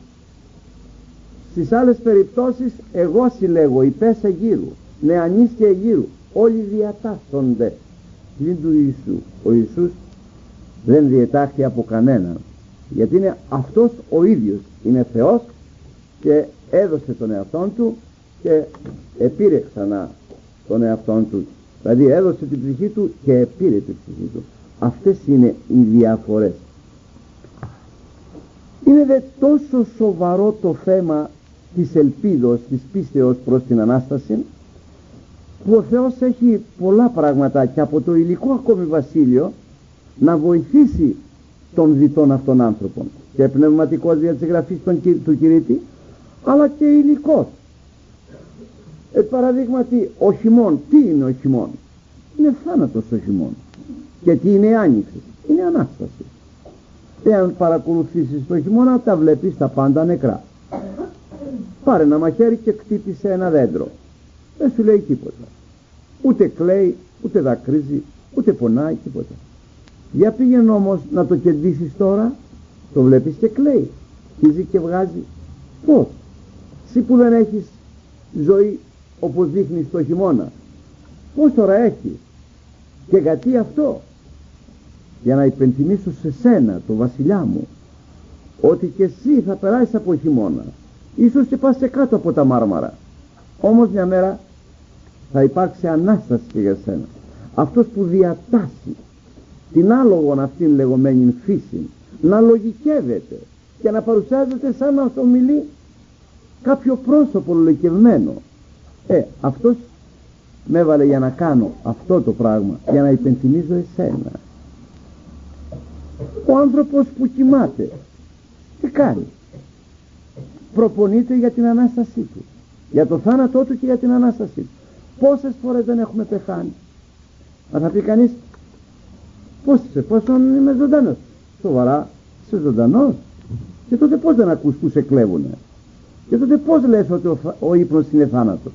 Στις άλλες περιπτώσεις εγώ συλλέγω, υπές εγείρου, νεανείς και εγείρου, όλοι διατάσσονται πλην του Ιησού. Ο Ιησούς δεν διετάχθη από κανέναν, γιατί είναι αυτός ο ίδιος, είναι Θεός και έδωσε τον εαυτόν του και επήρε ξανά τον εαυτόν του, δηλαδή έδωσε την ψυχή του και επήρε την ψυχή του. Αυτές είναι οι διαφορές. Είναι δε τόσο σοβαρό το θέμα της ελπίδος, της πίστεως προς την Ανάσταση, που ο Θεός έχει πολλά πράγματα και από το υλικό ακόμη βασίλειο να βοηθήσει τον διτόν αυτόν άνθρωπον, και πνευματικός δια της γραφής του κηρύττη, αλλά και υλικός. Παραδείγματι, ο χειμών, τι είναι ο χειμών? Είναι θάνατος ο χειμών. Και τι είναι η άνοιξη? Είναι Ανάσταση. Εάν παρακολουθήσεις το χειμώνα, τα βλέπεις τα πάντα νεκρά. Πάρε ένα μαχαίρι και χτύπησε ένα δέντρο, δεν σου λέει τίποτα. Ούτε κλαίει, ούτε δακρύζει, ούτε πονάει, τίποτα. Για πήγαινε όμως να το κεντήσεις τώρα, το βλέπεις και κλαίει, χύζει και βγάζει. Πώς? Εσύ που δεν έχεις ζωή όπως δείχνεις το χειμώνα, πώς τώρα έχεις? Και γιατί αυτό? Για να υπενθυμίσω σε σένα, το βασιλιά μου, ότι και εσύ θα περάσεις από χειμώνα, ίσως και πας σε κάτω από τα μάρμαρα, όμως μια μέρα θα υπάρξει Ανάσταση και για σένα. Αυτός που διατάσσει την άλογον αυτήν λεγόμενη φύση να λογικεύεται και να παρουσιάζεται σαν να ομιλεί κάποιο πρόσωπο λογικευμένο, αυτός με έβαλε για να κάνω αυτό το πράγμα, για να υπενθυμίζω εσένα. Ο άνθρωπος που κοιμάται, τι κάνει? Προπονείται για την Ανάστασή του, για το θάνατό του και για την Ανάστασή του. Πόσες φορές δεν έχουμε πεθάνει? Αν θα πει κανείς, πόσο είμαι ζωντανός? Σοβαρά, είσαι ζωντανός? Και τότε πώς δεν ακούς που σε κλέβουνε? Και τότε πώς λες ότι ο ύπνος είναι θάνατος?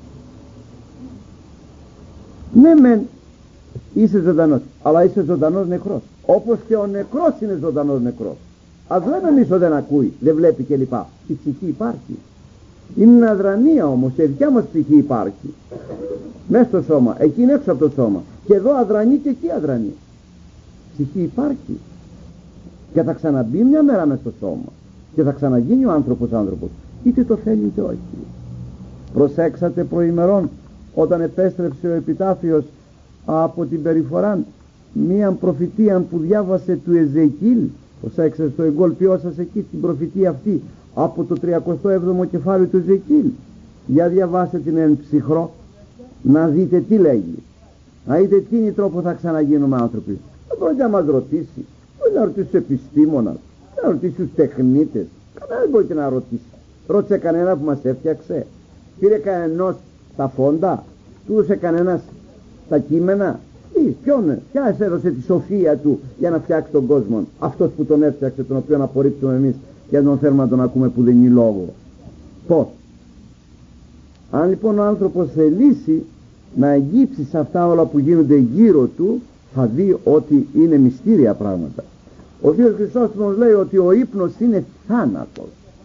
Ναι μεν είσαι ζωντανός, αλλά είσαι ζωντανός νεκρός, όπως και ο νεκρός είναι ζωντανός νεκρός. Ας λέμε εμείς δεν ακούει, δεν βλέπει κλπ. Η ψυχή υπάρχει. Είναι αδρανία όμως, η δικιά μας ψυχή υπάρχει μέσα στο σώμα, εκεί είναι έξω από το σώμα, και εδώ αδρανεί και εκεί αδρανεί. Ψυχή υπάρχει και θα ξαναμπεί μια μέρα μέσα στο σώμα και θα ξαναγίνει ο άνθρωπος, είτε το θέλει είτε όχι. Προσέξατε προημερών, όταν επέστρεψε ο επιτάφιος από την περιφορά, μία προφητεία που διάβασε του Εζεκίλ. Προσέξτε στο εγκόλπιό σας εκεί την προφητεία αυτή από το 37ο κεφάλαιο του Εζεκίλ. Για διαβάστε την εν ψυχρό, να δείτε τι λέγει, να δείτε τι είναι τρόπο θα ξαναγίνουμε άνθρωποι. Δεν μπορεί να μας ρωτήσει, μπορεί να ρωτήσει τους επιστήμονας, να ρωτήσει τους τεχνίτες, κανένα δεν μπορεί να ρωτήσει. Ρώτησε κανένα που μας έφτιαξε? Πήρε κανένας τα φόντα, του έδωσε κανένας τα κείμενα? Ποια έδωσε τη σοφία του για να φτιάξει τον κόσμο? Αυτός που τον έφτιαξε, τον οποίο απορρίπτουμε εμείς και δεν θέλουμε να τον ακούμε που δεν είναι λόγο. Πώς? Αν λοιπόν ο άνθρωπος θελήσει να εγγύψει σε αυτά όλα που γίνονται γύρω του, θα δει ότι είναι μυστήρια πράγματα. Ο Θείος Χρυσόστομος λέει ότι ο ύπνος είναι θάνατος.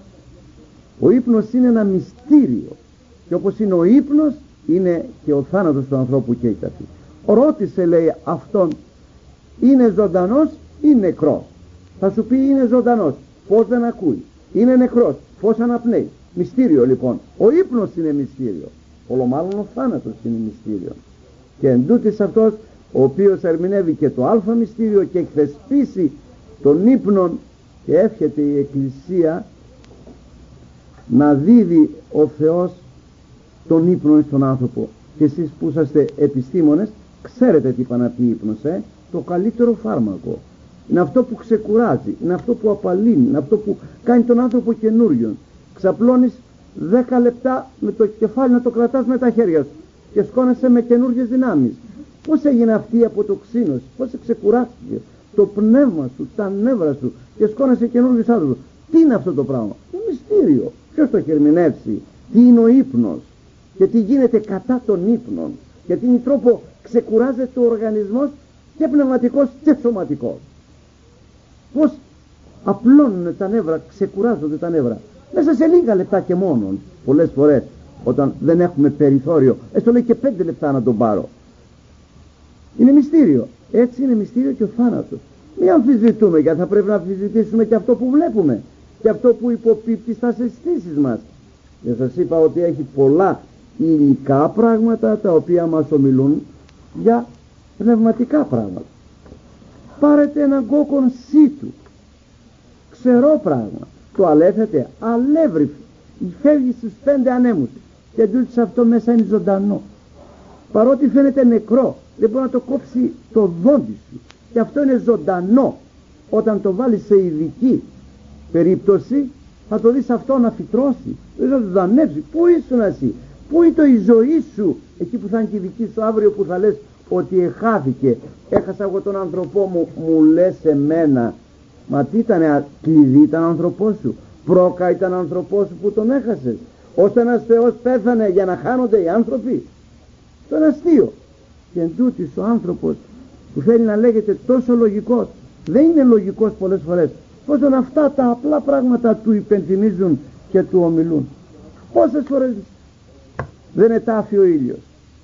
Ο ύπνος είναι ένα μυστήριο, και όπως είναι ο ύπνος είναι και ο θάνατος του ανθρώπου και η ταφή. Ρώτησε, λέει, αυτόν, είναι ζωντανός ή νεκρός? Θα σου πει είναι ζωντανός, πως δεν ακούει. Είναι νεκρός, πως αναπνέει. Μυστήριο λοιπόν. Ο ύπνος είναι μυστήριο, όλο μάλλον ο θάνατος είναι μυστήριο. Και εν τούτης αυτός ο οποίος ερμηνεύει και το α μυστήριο και έχει θεσπίσει τον ύπνον, και εύχεται η Εκκλησία να δίδει ο Θεός τον ύπνο στον άνθρωπο. Και εσείς που είσαστε επιστήμονες ξέρετε τι είπα να πει ύπνος, το καλύτερο φάρμακο. Είναι αυτό που ξεκουράζει, είναι αυτό που απαλύνει, είναι αυτό που κάνει τον άνθρωπο καινούριον. Ξαπλώνεις 10 λεπτά με το κεφάλι να το κρατάς με τα χέρια σου και σκόνεσαι με καινούργιες δυνάμεις. Πώς έγινε αυτή η αποτοξίνωση, πώς ξεκουράστηκε το πνεύμα σου, τα νεύρα σου και σκόνεσαι καινούργιος άνθρωπος? Τι είναι αυτό το πράγμα? Είναι μυστήριο. Ποιος το έχει ερμηνεύσει? Τι είναι ο ύπνος και τι γίνεται κατά τον ύπνο, και τι είναι τρόπο ξεκουράζεται ο οργανισμός, και πνευματικός και σωματικός. Πώς απλώνουν τα νεύρα, ξεκουράζονται τα νεύρα μέσα σε λίγα λεπτά και μόνο. Πολλές φορές όταν δεν έχουμε περιθώριο, έστω λέει και 5 λεπτά να τον πάρω. Είναι μυστήριο. Έτσι είναι μυστήριο και ο θάνατος. Μην αμφισβητούμε, γιατί θα πρέπει να αμφισβητήσουμε και αυτό που βλέπουμε και αυτό που υποπίπτει στα αισθήσεις μας. Και σας είπα ότι έχει πολλά υλικά πράγματα τα οποία μας ομιλούν για πνευματικά πράγματα. Πάρετε έναν κόκκον σίτου, ξερό πράγμα, το αλέφετε, αλεύρι, φεύγει στους 5 ανέμους, και εντούτοις αυτό μέσα είναι ζωντανό. Παρότι φαίνεται νεκρό, δεν μπορεί να το κόψει το δόντι σου, και αυτό είναι ζωντανό. Όταν το βάλεις σε ειδική περίπτωση θα το δεις αυτό να φυτρώσει, δεν θα το ζωντανεύσει. Πού ήσουν εσύ, πού είναι η ζωή σου, εκεί που θα είναι και η δική σου αύριο, που θα λες ότι εχάθηκε, έχασα εγώ τον άνθρωπό μου, μου λες εμένα. Μα τι ήταν, κλειδί ήταν ο άνθρωπός σου, πρόκα ήταν ο άνθρωπός σου που τον έχασες. Ως ένας Θεός πέθανε για να χάνονται οι άνθρωποι. Αυτό είναι αστείο. Και εν τούτης ο άνθρωπος που θέλει να λέγεται τόσο λογικός, δεν είναι λογικός πολλές φορές, όσον αυτά τα απλά πράγματα του υπενθυμίζουν και του ομιλούν. Πόσες φορές δεν ετάφει ο ήλιος.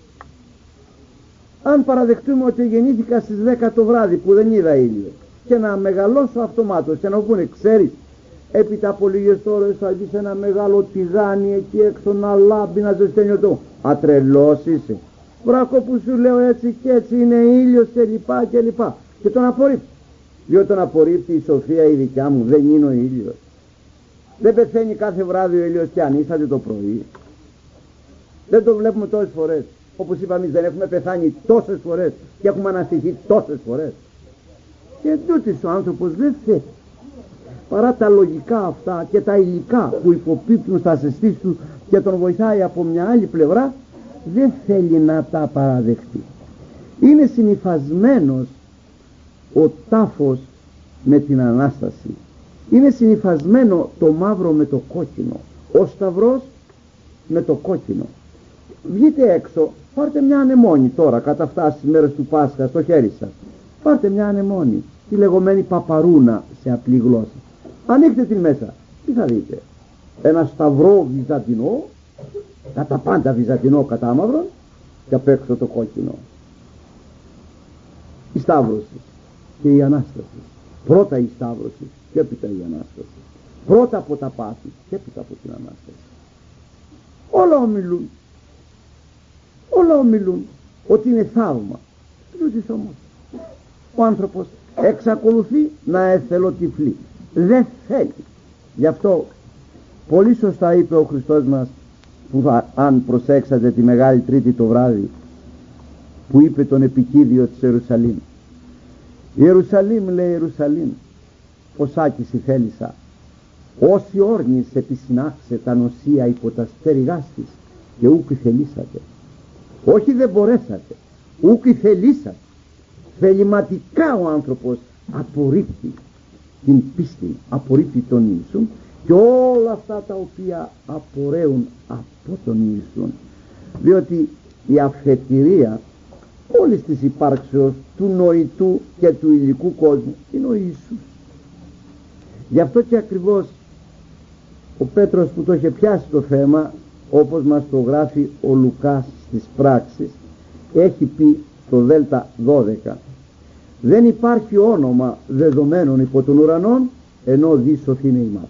Αν παραδεχτούμε ότι γεννήθηκα στις 10 το βράδυ που δεν είδα ήλιο, και να μεγαλώσω αυτομάτως και να μου πούνε, ξέρεις, έπειτα από λίγες ώρες θα δεις ένα μεγάλο τηγάνι εκεί έξω να λάμπει, να ζεσταίνει το. Ατρελός είσαι. Βράκο που σου λέω έτσι και έτσι είναι ήλιος και λοιπά και λοιπά. Και τον απορρίπτει. Διότι τον απορρίπτει η σοφία η δικιά μου, δεν είναι ο ήλιος. Δεν πεθαίνει κάθε βράδυ ο ήλιος και ανήσατε το πρωί. Δεν το βλέπουμε τόσες φορές. Όπως είπαμε, δεν έχουμε πεθάνει τόσες φορές και έχουμε αναστηθεί τόσες φορές. Και τούτης ο άνθρωπος δεν θέλει, παρά τα λογικά αυτά και τα υλικά που υποπίπτουν στα αισθήσεις του και τον βοηθάει από μια άλλη πλευρά, δεν θέλει να τα παραδεχτεί. Είναι συνυφασμένος ο τάφος με την Ανάσταση. Είναι συνυφασμένο το μαύρο με το κόκκινο, ο σταυρός με το κόκκινο. Βγείτε έξω, πάρτε μια ανεμόνη τώρα κατά φτάσει τις μέρες του Πάσχα στο χέρι σας. Πάρτε μια ανεμόνη, τη λεγόμενη παπαρούνα σε απλή γλώσσα. Ανοίξτε την μέσα, τι θα δείτε? Ένα σταυρό βυζαντινό, κατά πάντα βυζαντινό κατά μαύρο, και απ' έξω το κόκκινο. Η Σταύρωση και η Ανάσταση. Πρώτα η Σταύρωση και έπειτα η Ανάσταση. Πρώτα από τα πάθη και έπειτα από την Ανάσταση. Όλα ομιλούν. Όλα ομιλούν ότι είναι θαύμα. Τούτης όμως ο άνθρωπος εξακολουθεί να εθελοτυφλεί. Δεν θέλει. Γι' αυτό πολύ σωστά είπε ο Χριστός μας, που αν προσέξατε τη Μεγάλη Τρίτη το βράδυ, που είπε τον επικίδιο της Ιερουσαλήμ. Ιερουσαλήμ, λέει, Ιερουσαλήμ, ποσάκης η θέλησα, όσοι όρνης επισυνάξε τα νοσία υπό τα στέριγάς της, και ούκ θελήσατε. Όχι δεν μπορέσατε, ούκ θελήσατε. Θεληματικά ο άνθρωπος απορρίπτει την πίστη, απορρίπτει τον Ιησούν και όλα αυτά τα οποία απορρέουν από τον Ιησούν, διότι η αφετηρία όλης της υπάρξεως του νοητού και του υλικού κόσμου είναι ο Ιησούς. Γι' αυτό και ακριβώς ο Πέτρος, που το είχε πιάσει το θέμα, όπως μας το γράφει ο Λουκάς στις πράξεις, έχει πει στο Δέλτα 12, δεν υπάρχει όνομα δεδομένων υπό των ουρανών ενώ δι σοφήνε ημάς.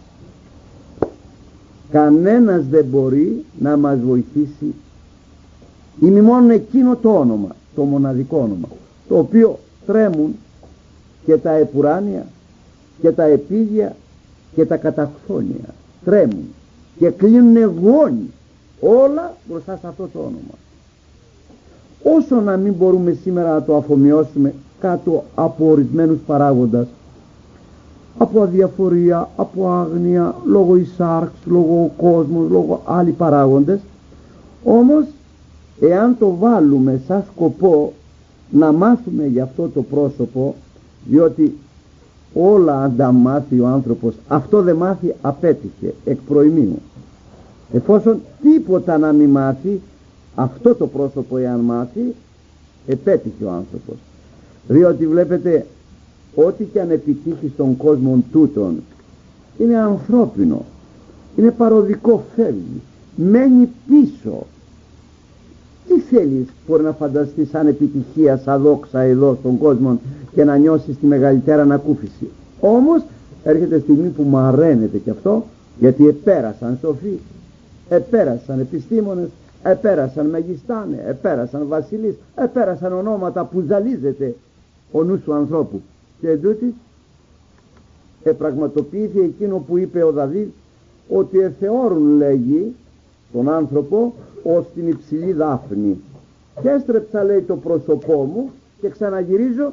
Κανένας δεν μπορεί να μας βοηθήσει είναι μόνο εκείνο το όνομα, το μοναδικό όνομα, το οποίο τρέμουν και τα επουράνια και τα επίδια και τα καταχθόνια, τρέμουν και κλείνουν γόνοι όλα μπροστά σε αυτό το όνομα. Όσο να μην μπορούμε σήμερα να το αφομοιώσουμε κάτω από ορισμένους παράγοντας, από αδιαφορία, από άγνοια, λόγω εισάρξ, λόγω ο κόσμος, λόγω άλλοι παράγοντες, όμως εάν το βάλουμε σαν σκοπό να μάθουμε για αυτό το πρόσωπο, διότι όλα αν τα μάθει ο άνθρωπος, αυτό δεν μάθει, απέτυχε εκ προημίου. Εφόσον τίποτα να μην μάθει, αυτό το πρόσωπο εάν μάθει, επέτυχε ο άνθρωπος. Διότι βλέπετε, ό,τι και αν επιτύχει στον κόσμο τούτον είναι ανθρώπινο, είναι παροδικό, φεύγει, μένει πίσω. Τι θέλεις, μπορεί να φανταστείς σαν επιτυχία, σαν δόξα εδώ στον κόσμο και να νιώσεις τη μεγαλύτερη ανακούφιση? Όμως έρχεται στιγμή που μαραίνεται και αυτό, γιατί επέρασαν σοφοί, επέρασαν επιστήμονες, επέρασαν μεγιστάνε, επέρασαν βασιλείς, επέρασαν ονόματα που ζαλίζεται ο νους του ανθρώπου. Και εντούτοις επραγματοποιήθηκε εκείνο που είπε ο Δαβίδ, ότι εθεώρουν, λέγει, τον άνθρωπο ως την υψηλή δάφνη, και έστρεψα, λέει, το πρόσωπό μου και ξαναγυρίζω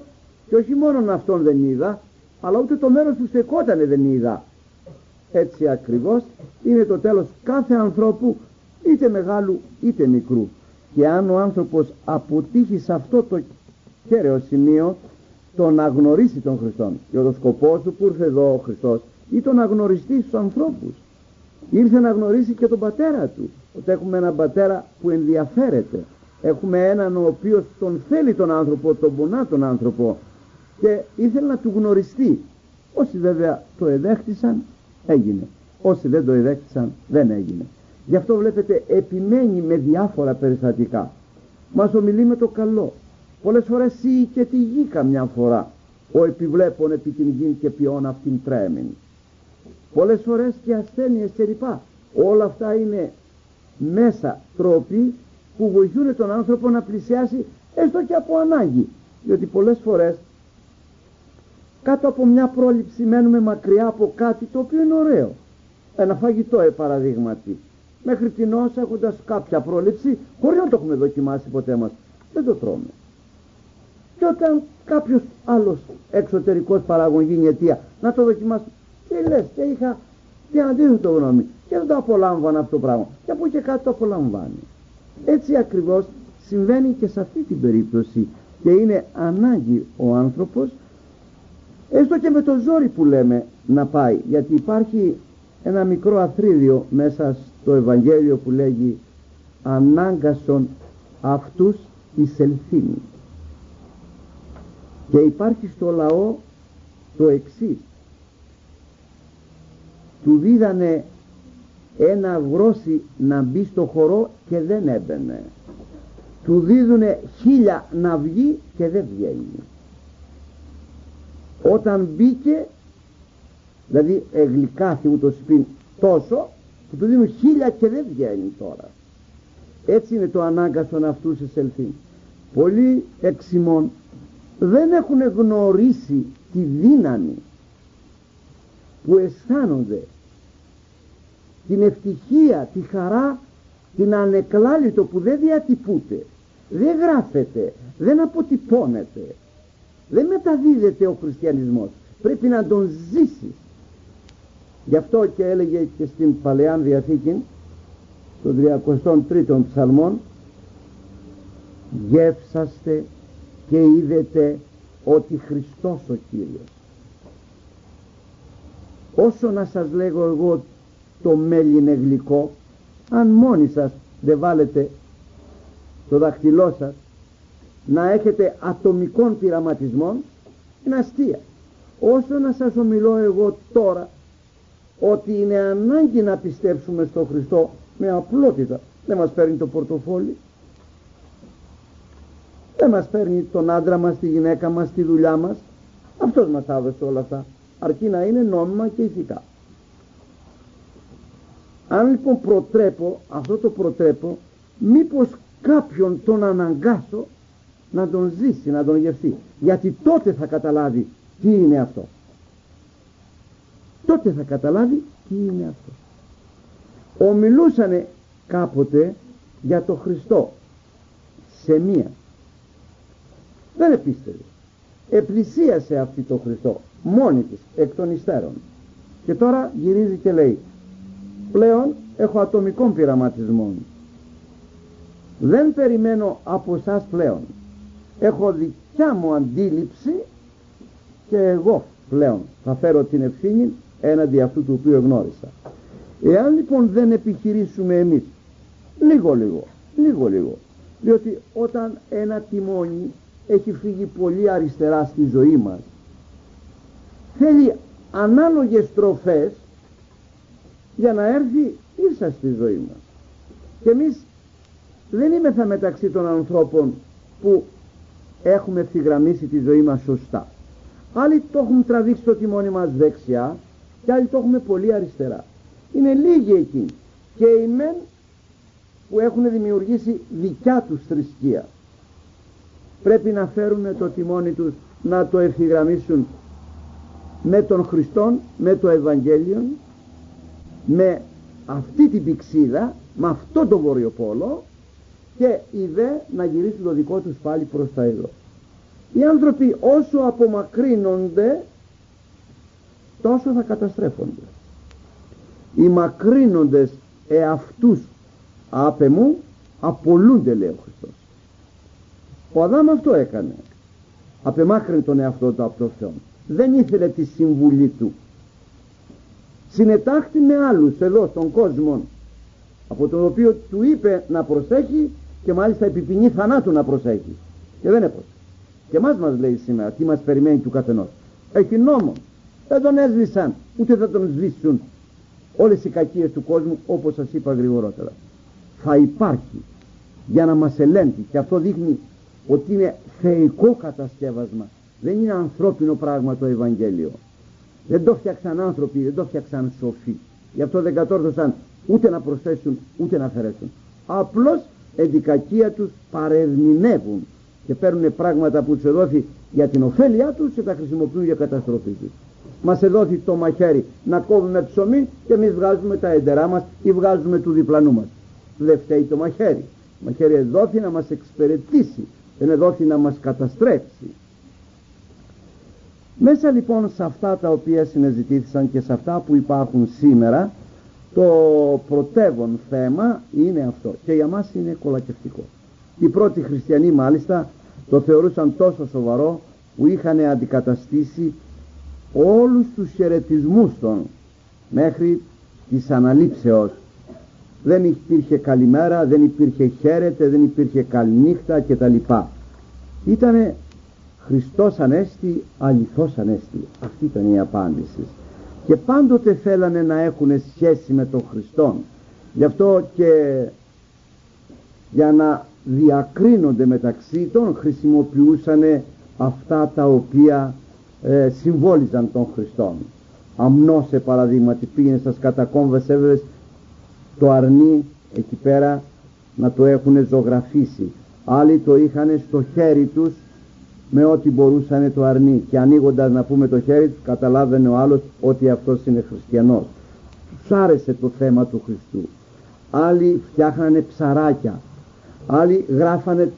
και όχι μόνον αυτόν δεν είδα, αλλά ούτε το μέρος που στεκότανε δεν είδα. Έτσι ακριβώς είναι το τέλος κάθε ανθρώπου, είτε μεγάλου είτε μικρού. Και αν ο άνθρωπος αποτύχει σε αυτό το κέραιο σημείο, το να γνωρίσει τον Χριστόν, και ο σκοπός του που ήρθε εδώ ο Χριστός ή να γνωριστεί στους ανθρώπους, ήρθε να γνωρίσει και τον πατέρα του, ότι έχουμε έναν πατέρα που ενδιαφέρεται, έχουμε έναν ο οποίος τον θέλει τον άνθρωπο, τον πονά τον άνθρωπο, και ήθελε να του γνωριστεί. Όσοι βέβαια το εδέχτησαν, έγινε. Όσοι δεν το εδέχτησαν, δεν έγινε. Γι' αυτό βλέπετε επιμένει με διάφορα περιστατικά. Μας ομιλεί με το καλό. Πολλές φορές ή και τη γη καμιά φορά, ο επιβλέπων επί την γη και ποιόν αυτήν τρέμην. Πολλές φορές και ασθένειες και λοιπά. Όλα αυτά είναι μέσα τρόποι που βοηθούν τον άνθρωπο να πλησιάσει, έστω και από ανάγκη. Διότι πολλές φορές κάτω από μια πρόληψη μένουμε μακριά από κάτι το οποίο είναι ωραίο. Ένα φαγητό παραδείγματι. Μέχρι τινός έχοντας κάποια πρόληψη, χωρίς να το έχουμε δοκιμάσει ποτέ μας, δεν το τρώμε. Και όταν κάποιος άλλος εξωτερικός παράγων γίνει αιτία να το δοκιμάσει, και λες, και είχα την αντίθετο γνώμη και δεν το απολάμβανα αυτό το πράγμα, και από και κάτω το απολαμβάνει. Έτσι ακριβώς συμβαίνει και σε αυτή την περίπτωση, και είναι ανάγκη ο άνθρωπος, έστω και με το ζόρι που λέμε, να πάει. Γιατί υπάρχει ένα μικρό αθρίδιο μέσα στο Ευαγγέλιο που λέγει «ανάγκασον αυτούς εισελθύνη». Και υπάρχει στο λαό το εξής: του δίδανε ένα γρόσι να μπει στο χορό και δεν έμπαινε, του δίδουνε 1000 να βγει και δεν βγαίνει. Όταν μπήκε, δηλαδή εγλυκάθη ούτως πει τόσο, που του δίνουν 1000 και δεν βγαίνει τώρα. Έτσι είναι το ανάγκασον αυτούς εισελθήν. Πολλοί εξημών δεν έχουν γνωρίσει τη δύναμη που αισθάνονται, την ευτυχία, τη χαρά, την ανεκλάλητο που δεν διατυπούται, δεν γράφεται, δεν αποτυπώνεται, δεν μεταδίδεται ο χριστιανισμός. Πρέπει να τον ζήσεις. Γι' αυτό και έλεγε και στην Παλαιά Διαθήκη, στον 33ο ψαλμόν, «Γεύσαστε και είδετε ότι Χριστός ο Κύριος». Όσο να σας λέγω εγώ το μέλι είναι γλυκό, αν μόνοι σας δεν βάλετε το δάχτυλό σας να έχετε ατομικών πειραματισμών, είναι αστεία. Όσο να σας ομιλώ εγώ τώρα ότι είναι ανάγκη να πιστέψουμε στο Χριστό με απλότητα, δεν μας παίρνει το πορτοφόλι, δεν μας παίρνει τον άντρα μας, τη γυναίκα μας, τη δουλειά μας, αυτός μας άδωσε όλα αυτά, αρκεί να είναι νόμιμα και ηθικά. Αν λοιπόν προτρέπω, αυτό το προτρέπω, μήπως κάποιον τον αναγκάσω να τον ζήσει, να τον γευθεί, γιατί τότε θα καταλάβει τι είναι αυτό. Τότε θα καταλάβει τι είναι αυτό. Ομιλούσανε κάποτε για το Χριστό σε μία, δεν επίστευε, επλησίασε αυτή το Χριστό μόνη της εκ των υστέρων, και τώρα γυρίζει και λέει, πλέον έχω ατομικών πειραματισμών, δεν περιμένω από εσάς πλέον, έχω δικιά μου αντίληψη και εγώ πλέον θα φέρω την ευθύνη έναντι αυτού του οποίου γνώρισα. Εάν λοιπόν δεν επιχειρήσουμε εμείς λίγο, διότι όταν ένα τιμόνι έχει φύγει πολύ αριστερά στη ζωή μας, θέλει ανάλογες στροφές για να έρθει ίσα στη ζωή μας. Και εμείς δεν είμεθα μεταξύ των ανθρώπων που έχουμε ευθυγραμμίσει τη ζωή μας σωστά. Άλλοι το έχουν τραβήξει το τιμόνι μας δεξιά και άλλοι το έχουμε πολύ αριστερά. Είναι λίγοι εκεί, και οι μεν που έχουν δημιουργήσει δικιά τους θρησκεία. Πρέπει να φέρουν το τιμόνι τους να το ευθυγραμμίσουν με τον Χριστόν, με το Ευαγγέλιο, με αυτή την πηξίδα, με αυτό το βορειοπόλο, και οι δε να γυρίσουν το δικό τους πάλι προς τα εδώ. Οι άνθρωποι όσο απομακρύνονται τόσο θα καταστρέφονται. Οι μακρύνοντες εαυτούς άπε μου απολούνται, λέει ο Χριστός. Ο Αδάμ αυτό έκανε, απεμάκρυνε τον εαυτό του από τον Θεό. Δεν ήθελε τη συμβουλή του, συνετάχθη με άλλους εδώ στον κόσμο, από τον οποίο του είπε να προσέχει και μάλιστα επί ποινή θανάτου να προσέχει, και δεν έπρεπε. Και εμάς μας λέει σήμερα τι μας περιμένει του καθενός. Έχει νόμο, δεν τον έσβησαν, ούτε θα τον σβήσουν όλες οι κακίες του κόσμου, όπως σας είπα γρηγορότερα. Θα υπάρχει για να μας ελέγχει, και αυτό δείχνει ότι είναι θεϊκό κατασκεύασμα, δεν είναι ανθρώπινο πράγμα το Ευαγγέλιο. Δεν το φτιάξαν άνθρωποι, δεν το φτιάξαν σοφοί, γι' αυτό δεν κατόρθωσαν ούτε να προσθέσουν ούτε να αφαιρέσουν. Απλώς εν την κακία τους παρερμηνεύουν και παίρνουν πράγματα που τους εδόθη για την ωφέλειά τους και τα χρησιμοποιούν για καταστροφή τους. Μας εδόθη το μαχαίρι να κόβουμε ψωμί και εμείς βγάζουμε τα εντερά μας ή βγάζουμε του διπλανού μας. Δεν φταίει το μαχαίρι. Το μαχαίρι εδόθη να μας εξυπηρετήσει, δεν εδόθη να μας καταστρέψει. Μέσα λοιπόν σε αυτά τα οποία συνεζητήθησαν και σε αυτά που υπάρχουν σήμερα, το πρωτεύον θέμα είναι αυτό, και για μας είναι κολακευτικό. Οι πρώτοι χριστιανοί μάλιστα το θεωρούσαν τόσο σοβαρό που είχαν αντικαταστήσει όλους τους χαιρετισμούς των μέχρι της αναλήψεως. Δεν υπήρχε καλημέρα, δεν υπήρχε χαίρετε, δεν υπήρχε καληνύχτα κτλ. Ήτανε Χριστός Ανέστη, αληθώς Ανέστη. Αυτή ήταν η απάντηση. Και πάντοτε θέλανε να έχουν σχέση με τον Χριστόν. Γι' αυτό και για να διακρίνονται μεταξύ των χρησιμοποιούσαν αυτά τα οποία συμβόλιζαν τον Χριστόν. Αμνώσε παραδείγματι, πήγαινε στα κατακόμβες, έβρες το αρνί εκεί πέρα να το έχουν ζωγραφίσει. Άλλοι το είχαν στο χέρι τους με ό,τι μπορούσαν το αρνί, και ανοίγοντας να πούμε το χέρι του καταλάβαινε ο άλλος ότι αυτός είναι χριστιανός. Τους άρεσε το θέμα του Χριστού. Άλλοι φτιάχνανε ψαράκια, άλλοι γράφανε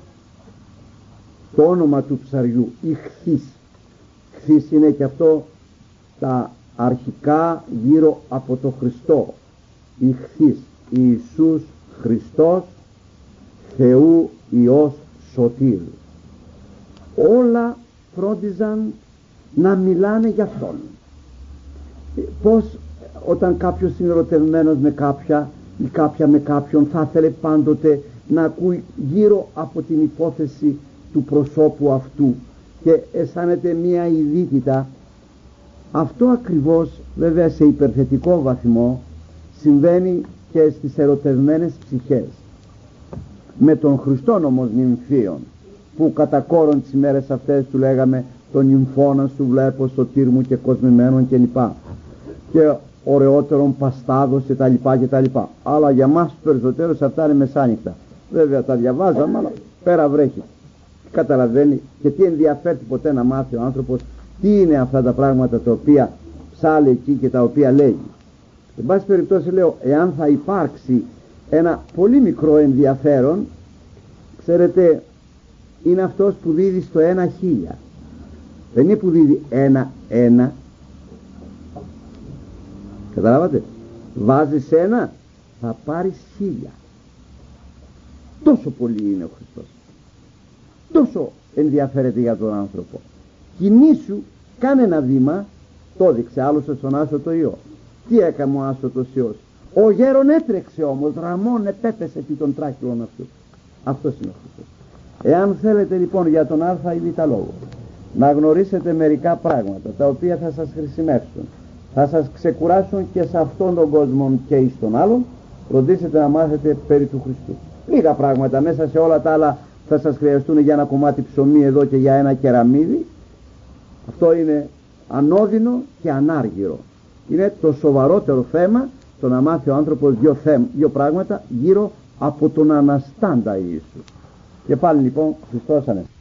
το όνομα του ψαριού, Ιχθύς. Χθύς είναι και αυτό τα αρχικά γύρω από το Χριστό. Ιχθύς, Ιησούς Χριστός, Θεού Υιός Σωτήρ. Όλα φρόντιζαν να μιλάνε για Αυτόν. Πως όταν κάποιος είναι ερωτευμένος με κάποια ή κάποια με κάποιον, θα ήθελε πάντοτε να ακούει γύρω από την υπόθεση του προσώπου αυτού και αισθάνεται μία ειδίκητα. Αυτό ακριβώς βέβαια σε υπερθετικό βαθμό συμβαίνει και στις ερωτευμένες ψυχές. Με τον Χριστόν όμως νυμφίων, που κατά κόρον τις ημέρες αυτές του λέγαμε τον νυμφώνα σου βλέπω σωτήρ μου και κοσμημένον κλπ. Και ωραιότερον παστάδος κτλ. Αλλά για μας τους περισσότερους αυτά είναι μεσάνυχτα. Βέβαια τα διαβάζαμε, αλλά πέρα βρέχει. Καταλαβαίνει και τι ενδιαφέρει ποτέ να μάθει ο άνθρωπος τι είναι αυτά τα πράγματα τα οποία ψάλει εκεί και τα οποία λέει. Εν πάση περιπτώσει λέω, εάν θα υπάρξει ένα πολύ μικρό ενδιαφέρον, ξέρετε, είναι αυτός που δίδει στο 1.000. Δεν είναι που δίδει 1-1. Καταλάβατε, βάζεις 1, θα πάρεις 1000. Τόσο πολύ είναι ο Χριστός, τόσο ενδιαφέρεται για τον άνθρωπο. Κινήσου, κάνε ένα βήμα. Το έδειξε άλλος στον άσωτο Υιό. Τι έκανε ο άσωτος Υιός? Ο γέρον έτρεξε όμως, ραμών επέπεσε επί των τράχυλων αυτού. Αυτός είναι ο Χριστός. Εάν θέλετε λοιπόν για τον α ή β λόγο να γνωρίσετε μερικά πράγματα τα οποία θα σας χρησιμεύσουν, θα σας ξεκουράσουν και σε αυτόν τον κόσμο και εις τον άλλον, φροντίσετε να μάθετε περί του Χριστού. Λίγα πράγματα μέσα σε όλα τα άλλα θα σας χρειαστούν για ένα κομμάτι ψωμί εδώ και για ένα κεραμίδι. Αυτό είναι ανώδυνο και ανάργυρο. Είναι το σοβαρότερο θέμα το να μάθει ο άνθρωπος δύο πράγματα γύρω από τον Αναστάντα Ιησού. Και πάλι λοιπόν Χριστός Ανέστη.